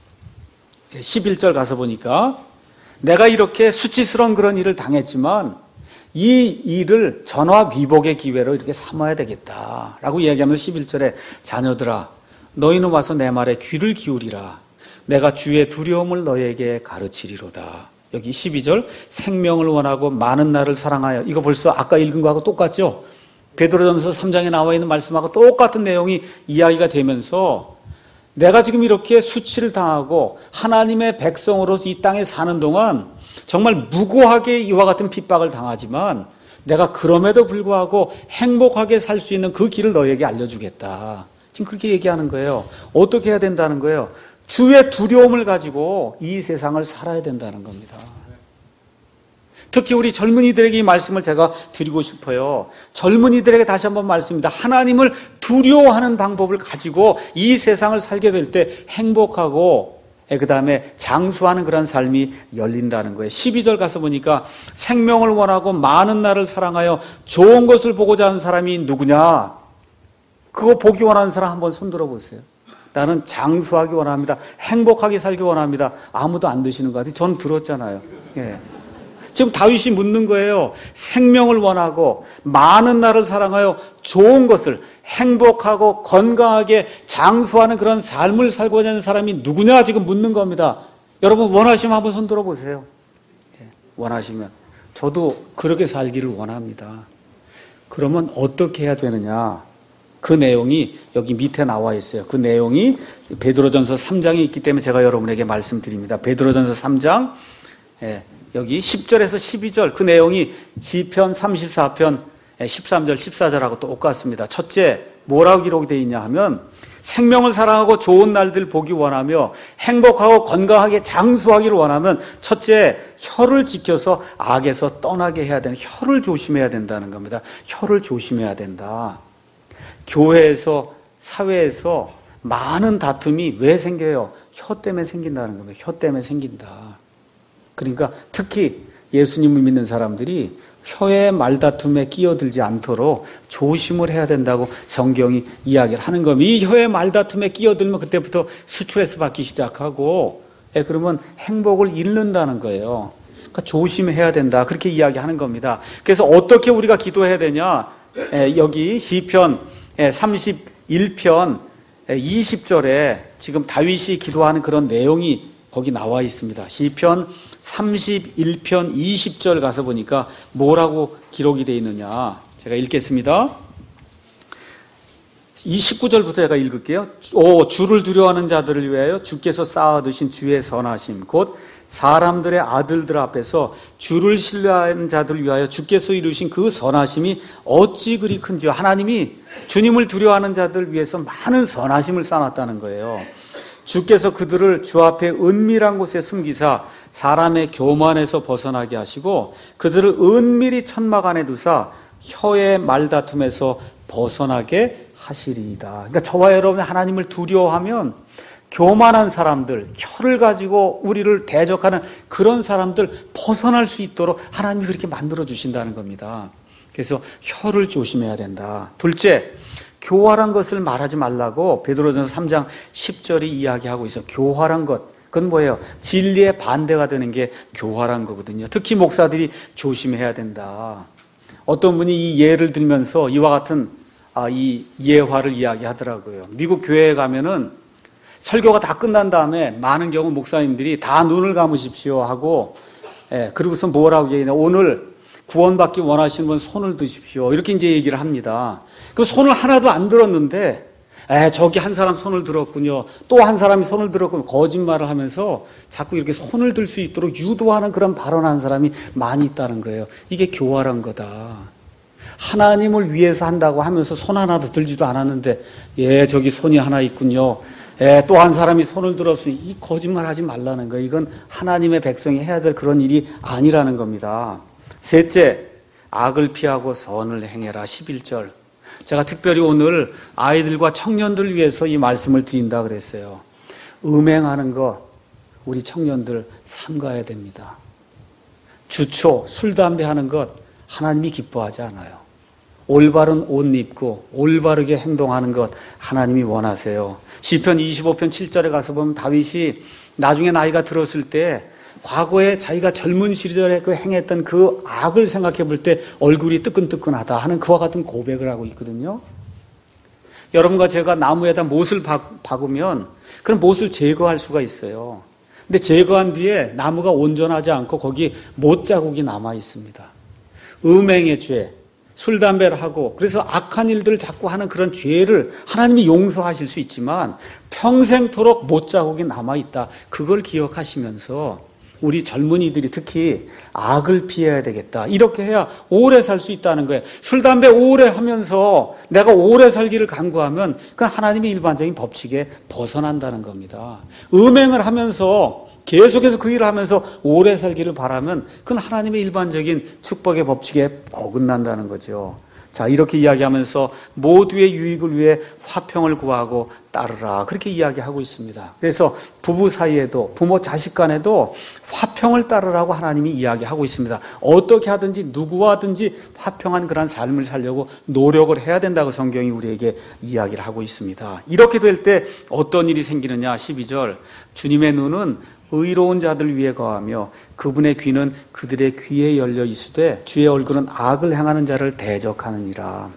11절 가서 보니까 내가 이렇게 수치스러운 그런 일을 당했지만 이 일을 전화 위복의 기회로 이렇게 삼아야 되겠다라고 이야기하면서 11절에 자녀들아 너희는 와서 내 말에 귀를 기울이라 내가 주의 두려움을 너희에게 가르치리로다. 여기 12절 생명을 원하고 많은 날을 사랑하여 이거 벌써 아까 읽은 거하고 똑같죠? 베드로전서 3장에 나와 있는 말씀하고 똑같은 내용이 이야기가 되면서 내가 지금 이렇게 수치를 당하고 하나님의 백성으로서 이 땅에 사는 동안 정말 무고하게 이와 같은 핍박을 당하지만 내가 그럼에도 불구하고 행복하게 살 수 있는 그 길을 너에게 알려주겠다. 지금 그렇게 얘기하는 거예요. 어떻게 해야 된다는 거예요? 주의 두려움을 가지고 이 세상을 살아야 된다는 겁니다. 특히 우리 젊은이들에게 이 말씀을 제가 드리고 싶어요. 젊은이들에게 다시 한번 말씀입니다. 하나님을 두려워하는 방법을 가지고 이 세상을 살게 될 때 행복하고 그 다음에 장수하는 그런 삶이 열린다는 거예요. 12절 가서 보니까 생명을 원하고 많은 날을 사랑하여 좋은 것을 보고자 하는 사람이 누구냐? 그거 보기 원하는 사람 한번 손들어 보세요. 나는 장수하기 원합니다. 행복하게 살기 원합니다. 아무도 안 드시는 것 같아요. 저는 들었잖아요. 예. 지금 다윗이 묻는 거예요. 생명을 원하고 많은 날을 사랑하여 좋은 것을 행복하고 건강하게 장수하는 그런 삶을 살고자 하는 사람이 누구냐 지금 묻는 겁니다. 여러분 원하시면 한번 손 들어보세요. 원하시면 저도 그렇게 살기를 원합니다. 그러면 어떻게 해야 되느냐? 그 내용이 여기 밑에 나와 있어요. 그 내용이 베드로전서 3장에 있기 때문에 제가 여러분에게 말씀드립니다. 베드로전서 3장 여기 10절에서 12절 그 내용이 시편 34편 13절 14절하고 똑같습니다. 첫째 뭐라고 기록이 되어 있냐 하면 생명을 사랑하고 좋은 날들 보기 원하며 행복하고 건강하게 장수하기를 원하면 첫째 혀를 지켜서 악에서 떠나게 해야 되는 혀를 조심해야 된다는 겁니다. 혀를 조심해야 된다. 교회에서 사회에서 많은 다툼이 왜 생겨요? 혀 때문에 생긴다는 겁니다. 혀 때문에 생긴다. 그러니까 특히 예수님을 믿는 사람들이 혀의 말다툼에 끼어들지 않도록 조심을 해야 된다고 성경이 이야기를 하는 겁니다. 이 혀의 말다툼에 끼어들면 그때부터 스트레스 받기 시작하고 그러면 행복을 잃는다는 거예요. 그러니까 조심해야 된다. 그렇게 이야기하는 겁니다. 그래서 어떻게 우리가 기도해야 되냐? 여기 시편 31편 20절에 지금 다윗이 기도하는 그런 내용이 거기 나와 있습니다. 시편 31편 20절 가서 보니까 뭐라고 기록이 되어 있느냐. 제가 읽겠습니다. 이 19절부터 제가 읽을게요. 주를 두려워하는 자들을 위하여 주께서 쌓아두신 주의 선하심 곧 사람들의 아들들 앞에서 주를 신뢰하는 자들을 위하여 주께서 이루신 그 선하심이 어찌 그리 큰지요. 하나님이 주님을 두려워하는 자들을 위해서 많은 선하심을 쌓아놨다는 거예요. 주께서 그들을 주 앞에 은밀한 곳에 숨기사 사람의 교만에서 벗어나게 하시고 그들을 은밀히 천막 안에 두사 혀의 말다툼에서 벗어나게 하시리이다. 그러니까 저와 여러분이 하나님을 두려워하면 교만한 사람들, 혀를 가지고 우리를 대적하는 그런 사람들 벗어날 수 있도록 하나님이 그렇게 만들어 주신다는 겁니다. 그래서 혀를 조심해야 된다. 둘째, 교활한 것을 말하지 말라고 베드로전서 3장 10절이 이야기하고 있어요. 교활한 것. 그건 뭐예요? 진리의 반대가 되는 게 교활한 거거든요. 특히 목사들이 조심해야 된다. 어떤 분이 이 예를 들면서 이와 같은 이 예화를 이야기하더라고요. 미국 교회에 가면은 설교가 다 끝난 다음에 많은 경우 목사님들이 다 눈을 감으십시오 하고, 그러고서 뭐라고 얘기하냐. 오늘 구원받기 원하시는 분 손을 드십시오. 이렇게 이제 얘기를 합니다. 그 손을 하나도 안 들었는데, 저기 한 사람 손을 들었군요. 또 한 사람이 손을 들었군요. 거짓말을 하면서 자꾸 이렇게 손을 들 수 있도록 유도하는 그런 발언하는 사람이 많이 있다는 거예요. 이게 교활한 거다. 하나님을 위해서 한다고 하면서 손 하나도 들지도 않았는데, 저기 손이 하나 있군요. 또 한 사람이 손을 들었으니 이 거짓말 하지 말라는 거예요. 이건 하나님의 백성이 해야 될 그런 일이 아니라는 겁니다. 셋째, 악을 피하고 선을 행해라. 11절. 제가 특별히 오늘 아이들과 청년들 위해서 이 말씀을 드린다 그랬어요. 음행하는 것 우리 청년들 삼가야 됩니다. 주초, 술, 담배 하는 것 하나님이 기뻐하지 않아요. 올바른 옷 입고 올바르게 행동하는 것 하나님이 원하세요. 시편 25편 7절에 가서 보면 다윗이 나중에 나이가 들었을 때 과거에 자기가 젊은 시절에 행했던 그 악을 생각해 볼 때 얼굴이 뜨끈뜨끈하다 하는 그와 같은 고백을 하고 있거든요. 여러분과 제가 나무에다 못을 박으면 그런 못을 제거할 수가 있어요. 근데 제거한 뒤에 나무가 온전하지 않고 거기 못 자국이 남아 있습니다. 음행의 죄, 술, 담배를 하고 그래서 악한 일들을 자꾸 하는 그런 죄를 하나님이 용서하실 수 있지만 평생토록 못 자국이 남아있다. 그걸 기억하시면서 우리 젊은이들이 특히 악을 피해야 되겠다. 이렇게 해야 오래 살 수 있다는 거예요. 술, 담배 오래 하면서 내가 오래 살기를 간구하면 그건 하나님의 일반적인 법칙에 벗어난다는 겁니다. 음행을 하면서 계속해서 그 일을 하면서 오래 살기를 바라면 그건 하나님의 일반적인 축복의 법칙에 어긋난다는 거죠. 자, 이렇게 이야기하면서 모두의 유익을 위해 화평을 구하고 따르라. 그렇게 이야기하고 있습니다. 그래서 부부 사이에도 부모 자식 간에도 화평을 따르라고 하나님이 이야기하고 있습니다. 어떻게 하든지 누구와든지 화평한 그런 삶을 살려고 노력을 해야 된다고 성경이 우리에게 이야기를 하고 있습니다. 이렇게 될 때 어떤 일이 생기느냐. 12절. 주님의 눈은 의로운 자들 위에 거하며 그분의 귀는 그들의 귀에 열려 있으되 주의 얼굴은 악을 행하는 자를 대적하느니라.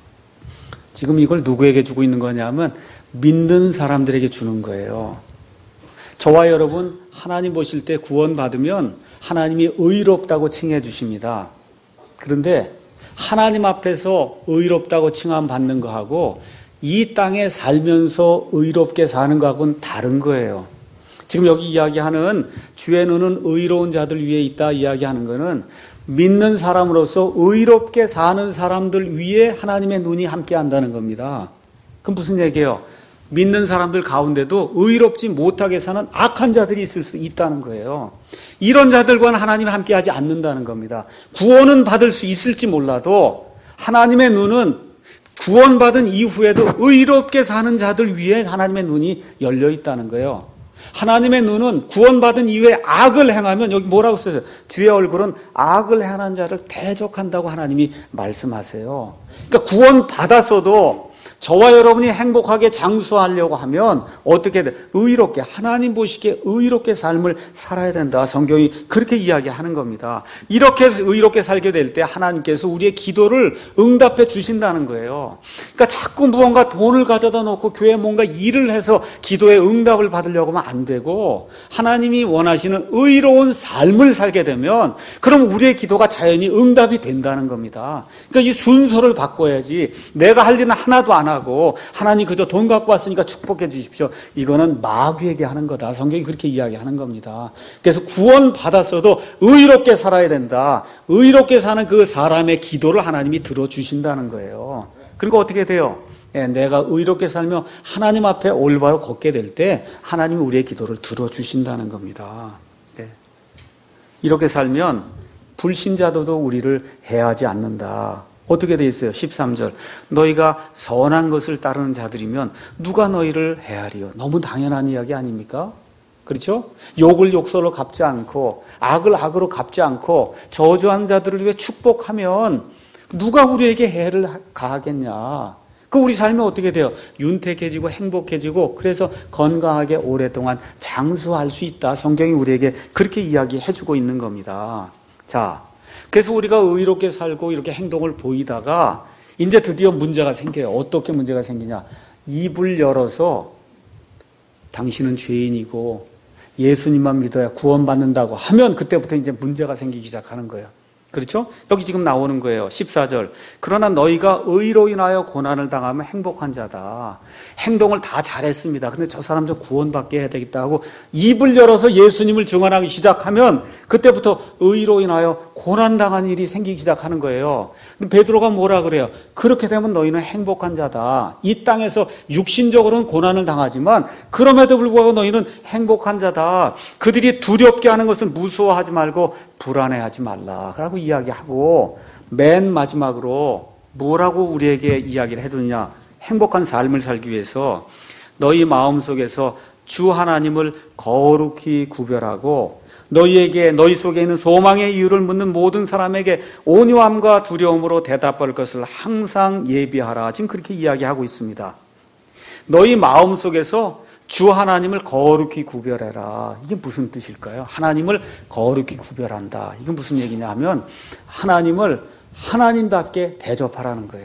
지금 이걸 누구에게 주고 있는 거냐면 믿는 사람들에게 주는 거예요. 저와 여러분 하나님 보실 때 구원받으면 하나님이 의롭다고 칭해 주십니다. 그런데 하나님 앞에서 의롭다고 칭함받는 거하고 이 땅에 살면서 의롭게 사는 거하고는 다른 거예요. 지금 여기 이야기하는 주의 눈은 의로운 자들 위에 있다 이야기하는 것은 믿는 사람으로서 의롭게 사는 사람들 위에 하나님의 눈이 함께 한다는 겁니다. 그럼 무슨 얘기예요? 믿는 사람들 가운데도 의롭지 못하게 사는 악한 자들이 있을 수 있다는 거예요. 이런 자들과는 하나님이 함께 하지 않는다는 겁니다. 구원은 받을 수 있을지 몰라도 하나님의 눈은 구원받은 이후에도 의롭게 사는 자들 위에 하나님의 눈이 열려 있다는 거예요. 하나님의 눈은 구원받은 이후에 악을 행하면 여기 뭐라고 써있어요? 주의 얼굴은 악을 행하는 자를 대적한다고 하나님이 말씀하세요. 그러니까 구원받았어도 저와 여러분이 행복하게 장수하려고 하면 어떻게 돼? 의롭게 하나님 보시기에 의롭게 삶을 살아야 된다. 성경이 그렇게 이야기하는 겁니다. 이렇게 의롭게 살게 될 때 하나님께서 우리의 기도를 응답해 주신다는 거예요. 그러니까 자꾸 무언가 돈을 가져다 놓고 교회에 뭔가 일을 해서 기도에 응답을 받으려고 하면 안 되고 하나님이 원하시는 의로운 삶을 살게 되면 그럼 우리의 기도가 자연히 응답이 된다는 겁니다. 그러니까 이 순서를 바꿔야지 내가 할 일은 하나도 안 하고 하나님 그저 돈 갖고 왔으니까 축복해 주십시오. 이거는 마귀에게 하는 거다. 성경이 그렇게 이야기하는 겁니다. 그래서 구원 받았어도 의롭게 살아야 된다. 의롭게 사는 그 사람의 기도를 하나님이 들어주신다는 거예요. 그리고 어떻게 돼요? 내가 의롭게 살며 하나님 앞에 올바로 걷게 될 때 하나님이 우리의 기도를 들어주신다는 겁니다. 이렇게 살면 불신자들도 우리를 해하지 않는다. 어떻게 돼 있어요? 13절. 너희가 선한 것을 따르는 자들이면 누가 너희를 헤아리요? 너무 당연한 이야기 아닙니까? 그렇죠? 욕을 욕설로 갚지 않고 악을 악으로 갚지 않고 저주한 자들을 위해 축복하면 누가 우리에게 해를 가하겠냐? 그 우리 삶이 어떻게 돼요? 윤택해지고 행복해지고 그래서 건강하게 오랫동안 장수할 수 있다. 성경이 우리에게 그렇게 이야기해주고 있는 겁니다. 자, 그래서 우리가 의롭게 살고 이렇게 행동을 보이다가 이제 드디어 문제가 생겨요. 어떻게 문제가 생기냐? 입을 열어서 당신은 죄인이고 예수님만 믿어야 구원받는다고 하면 그때부터 이제 문제가 생기기 시작하는 거예요. 그렇죠? 여기 지금 나오는 거예요. 14절. 그러나 너희가 의로 인하여 고난을 당하면 행복한 자다. 행동을 다 잘했습니다. 근데 저 사람 좀 구원받게 해야 되겠다 하고 입을 열어서 예수님을 증언하기 시작하면 그때부터 의로 인하여 고난당한 일이 생기기 시작하는 거예요. 근데 베드로가 뭐라 그래요? 그렇게 되면 너희는 행복한 자다. 이 땅에서 육신적으로는 고난을 당하지만 그럼에도 불구하고 너희는 행복한 자다. 그들이 두렵게 하는 것을 무서워하지 말고 불안해하지 말라. 라고 이야기하고 맨 마지막으로 뭐라고 우리에게 이야기를 해주느냐? 행복한 삶을 살기 위해서 너희 마음속에서 주 하나님을 거룩히 구별하고 너희 속에 있는 소망의 이유를 묻는 모든 사람에게 온유함과 두려움으로 대답할 것을 항상 예비하라. 지금 그렇게 이야기하고 있습니다. 너희 마음속에서 주 하나님을 거룩히 구별해라. 이게 무슨 뜻일까요? 하나님을 거룩히 구별한다. 이건 무슨 얘기냐 하면 하나님을 하나님답게 대접하라는 거예요.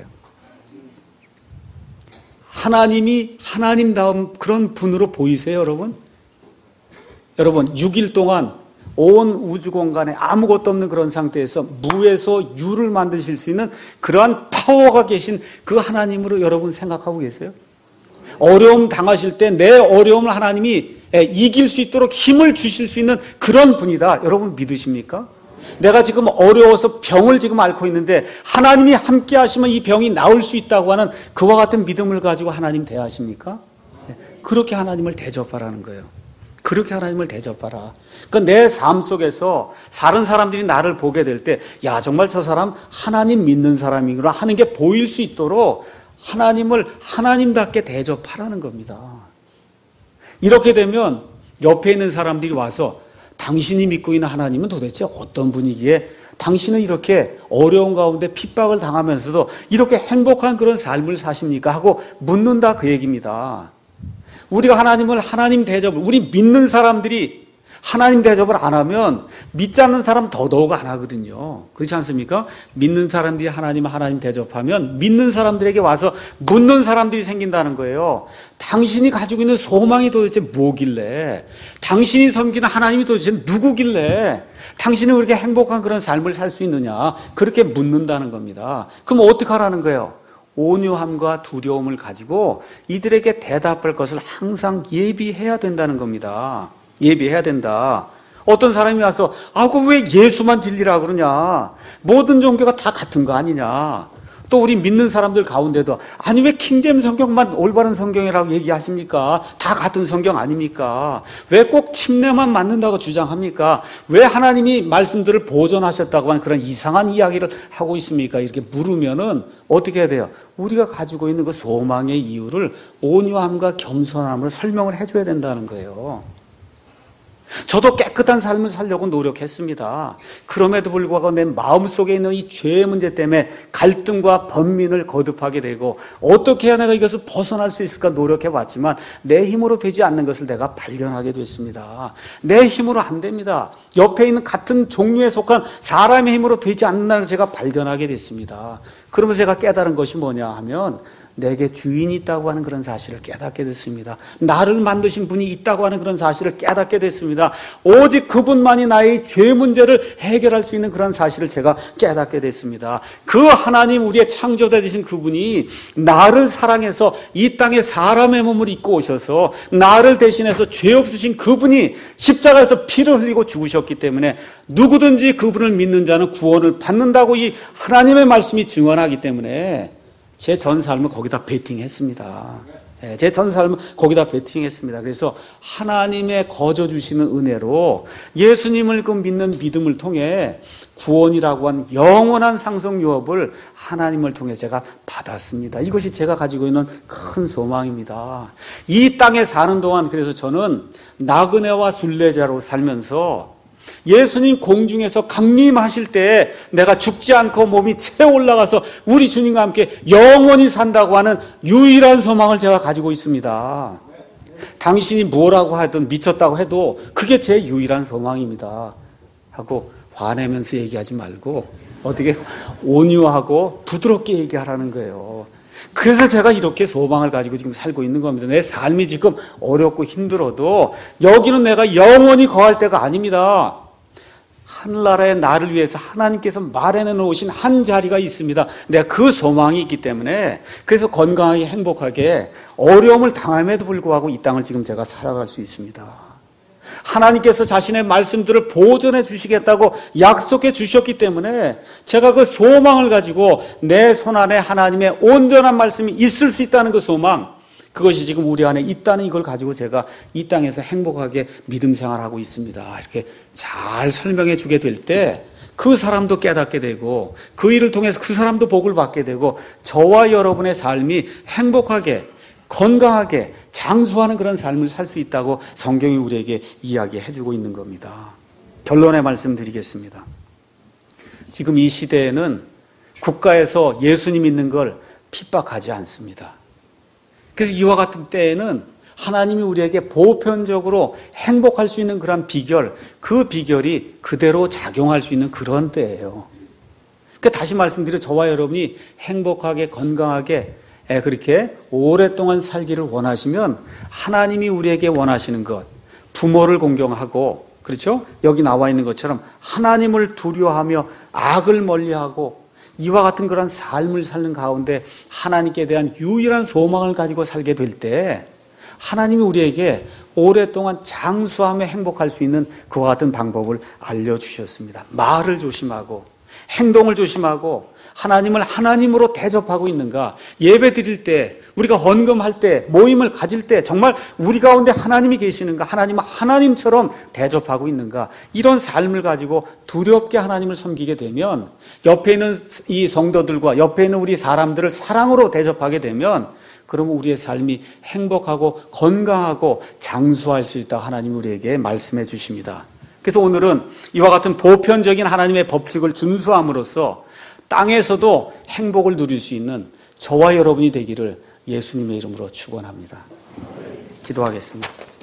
하나님이 하나님다운 그런 분으로 보이세요, 여러분? 여러분, 6일 동안 온 우주 공간에 아무것도 없는 그런 상태에서 무에서 유를 만드실 수 있는 그러한 파워가 계신 그 하나님으로 여러분 생각하고 계세요? 어려움 당하실 때 내 어려움을 하나님이 이길 수 있도록 힘을 주실 수 있는 그런 분이다. 여러분 믿으십니까? 내가 지금 어려워서 병을 지금 앓고 있는데 하나님이 함께 하시면 이 병이 나을 수 있다고 하는 그와 같은 믿음을 가지고 하나님 대하십니까? 그렇게 하나님을 대접하라는 거예요. 그렇게 하나님을 대접하라. 그러니까 내 삶 속에서 다른 사람들이 나를 보게 될 때 야 정말 저 사람 하나님 믿는 사람이구나 하는 게 보일 수 있도록 하나님을 하나님답게 대접하라는 겁니다. 이렇게 되면 옆에 있는 사람들이 와서 당신이 믿고 있는 하나님은 도대체 어떤 분이기에 당신은 이렇게 어려운 가운데 핍박을 당하면서도 이렇게 행복한 그런 삶을 사십니까? 하고 묻는다 그 얘기입니다. 우리가 하나님을 하나님 대접을 우리 믿는 사람들이 하나님 대접을 안 하면 믿지 않는 사람 더더욱 안 하거든요. 그렇지 않습니까? 믿는 사람들이 하나님을 하나님 대접하면 믿는 사람들에게 와서 묻는 사람들이 생긴다는 거예요. 당신이 가지고 있는 소망이 도대체 뭐길래? 당신이 섬기는 하나님이 도대체 누구길래? 당신은 그렇게 행복한 그런 삶을 살 수 있느냐? 그렇게 묻는다는 겁니다. 그럼 어떻게 하라는 거예요? 온유함과 두려움을 가지고 이들에게 대답할 것을 항상 예비해야 된다는 겁니다. 예비해야 된다. 어떤 사람이 와서 왜 예수만 진리라 그러냐? 모든 종교가 다 같은 거 아니냐? 또 우리 믿는 사람들 가운데도 아니 왜 킹제임 성경만 올바른 성경이라고 얘기하십니까? 다 같은 성경 아닙니까? 왜 꼭 침례만 맞는다고 주장합니까? 왜 하나님이 말씀들을 보존하셨다고 하는 그런 이상한 이야기를 하고 있습니까? 이렇게 물으면은 어떻게 해야 돼요? 우리가 가지고 있는 그 소망의 이유를 온유함과 겸손함으로 설명을 해줘야 된다는 거예요. 저도 깨끗한 삶을 살려고 노력했습니다. 그럼에도 불구하고 내 마음속에 있는 이 죄의 문제 때문에 갈등과 번민을 거듭하게 되고 어떻게 해야 내가 이것을 벗어날 수 있을까 노력해봤지만 내 힘으로 되지 않는 것을 내가 발견하게 됐습니다. 내 힘으로 안 됩니다. 옆에 있는 같은 종류에 속한 사람의 힘으로 되지 않는다는 걸 제가 발견하게 됐습니다. 그러면서 제가 깨달은 것이 뭐냐 하면 내게 주인이 있다고 하는 그런 사실을 깨닫게 됐습니다. 나를 만드신 분이 있다고 하는 그런 사실을 깨닫게 됐습니다. 오직 그분만이 나의 죄 문제를 해결할 수 있는 그런 사실을 제가 깨닫게 됐습니다. 그 하나님 우리의 창조자 되신 그분이 나를 사랑해서 이 땅에 사람의 몸을 입고 오셔서 나를 대신해서 죄 없으신 그분이 십자가에서 피를 흘리고 죽으셨기 때문에 누구든지 그분을 믿는 자는 구원을 받는다고 이 하나님의 말씀이 증언하기 때문에 제 전 삶을 거기다 베팅했습니다. 제 전 삶을 거기다 베팅했습니다. 그래서 하나님의 거저 주시는 은혜로 예수님을 믿는 믿음을 통해 구원이라고 한 영원한 상속 유업을 하나님을 통해 제가 받았습니다. 이것이 제가 가지고 있는 큰 소망입니다. 이 땅에 사는 동안 그래서 저는 나그네와 순례자로 살면서 예수님 공중에서 강림하실 때 내가 죽지 않고 몸이 채 올라가서 우리 주님과 함께 영원히 산다고 하는 유일한 소망을 제가 가지고 있습니다. 당신이 뭐라고 하든 미쳤다고 해도 그게 제 유일한 소망입니다 하고 화내면서 얘기하지 말고 어떻게 온유하고 부드럽게 얘기하라는 거예요. 그래서 제가 이렇게 소망을 가지고 지금 살고 있는 겁니다. 내 삶이 지금 어렵고 힘들어도 여기는 내가 영원히 거할 때가 아닙니다. 하늘나라의 나를 위해서 하나님께서 마련해 놓으신 한 자리가 있습니다. 내가 그 소망이 있기 때문에 그래서 건강하게 행복하게 어려움을 당함에도 불구하고 이 땅을 지금 제가 살아갈 수 있습니다. 하나님께서 자신의 말씀들을 보존해 주시겠다고 약속해 주셨기 때문에 제가 그 소망을 가지고 내 손안에 하나님의 온전한 말씀이 있을 수 있다는 그 소망, 그것이 지금 우리 안에 있다는 이걸 가지고 제가 이 땅에서 행복하게 믿음 생활하고 있습니다. 이렇게 잘 설명해 주게 될 때 그 사람도 깨닫게 되고 그 일을 통해서 그 사람도 복을 받게 되고 저와 여러분의 삶이 행복하게 건강하게 장수하는 그런 삶을 살 수 있다고 성경이 우리에게 이야기해 주고 있는 겁니다. 결론의 말씀 드리겠습니다. 지금 이 시대에는 국가에서 예수님 믿는 걸 핍박하지 않습니다. 그래서 이와 같은 때에는 하나님이 우리에게 보편적으로 행복할 수 있는 그런 비결, 그 비결이 그대로 작용할 수 있는 그런 때예요. 그러니까 다시 말씀드려 저와 여러분이 행복하게 건강하게 그렇게 오랫동안 살기를 원하시면 하나님이 우리에게 원하시는 것, 부모를 공경하고, 그렇죠? 여기 나와 있는 것처럼 하나님을 두려워하며 악을 멀리하고 이와 같은 그런 삶을 사는 가운데 하나님께 대한 유일한 소망을 가지고 살게 될 때 하나님이 우리에게 오랫동안 장수하며 행복할 수 있는 그와 같은 방법을 알려주셨습니다. 말을 조심하고 행동을 조심하고 하나님을 하나님으로 대접하고 있는가, 예배 드릴 때, 우리가 헌금할 때, 모임을 가질 때 정말 우리 가운데 하나님이 계시는가, 하나님을 하나님처럼 대접하고 있는가, 이런 삶을 가지고 두렵게 하나님을 섬기게 되면 옆에 있는 이 성도들과 옆에 있는 우리 사람들을 사랑으로 대접하게 되면 그러면 우리의 삶이 행복하고 건강하고 장수할 수 있다고 하나님이 우리에게 말씀해 주십니다. 그래서 오늘은 이와 같은 보편적인 하나님의 법칙을 준수함으로써 땅에서도 행복을 누릴 수 있는 저와 여러분이 되기를 예수님의 이름으로 축원합니다. 기도하겠습니다.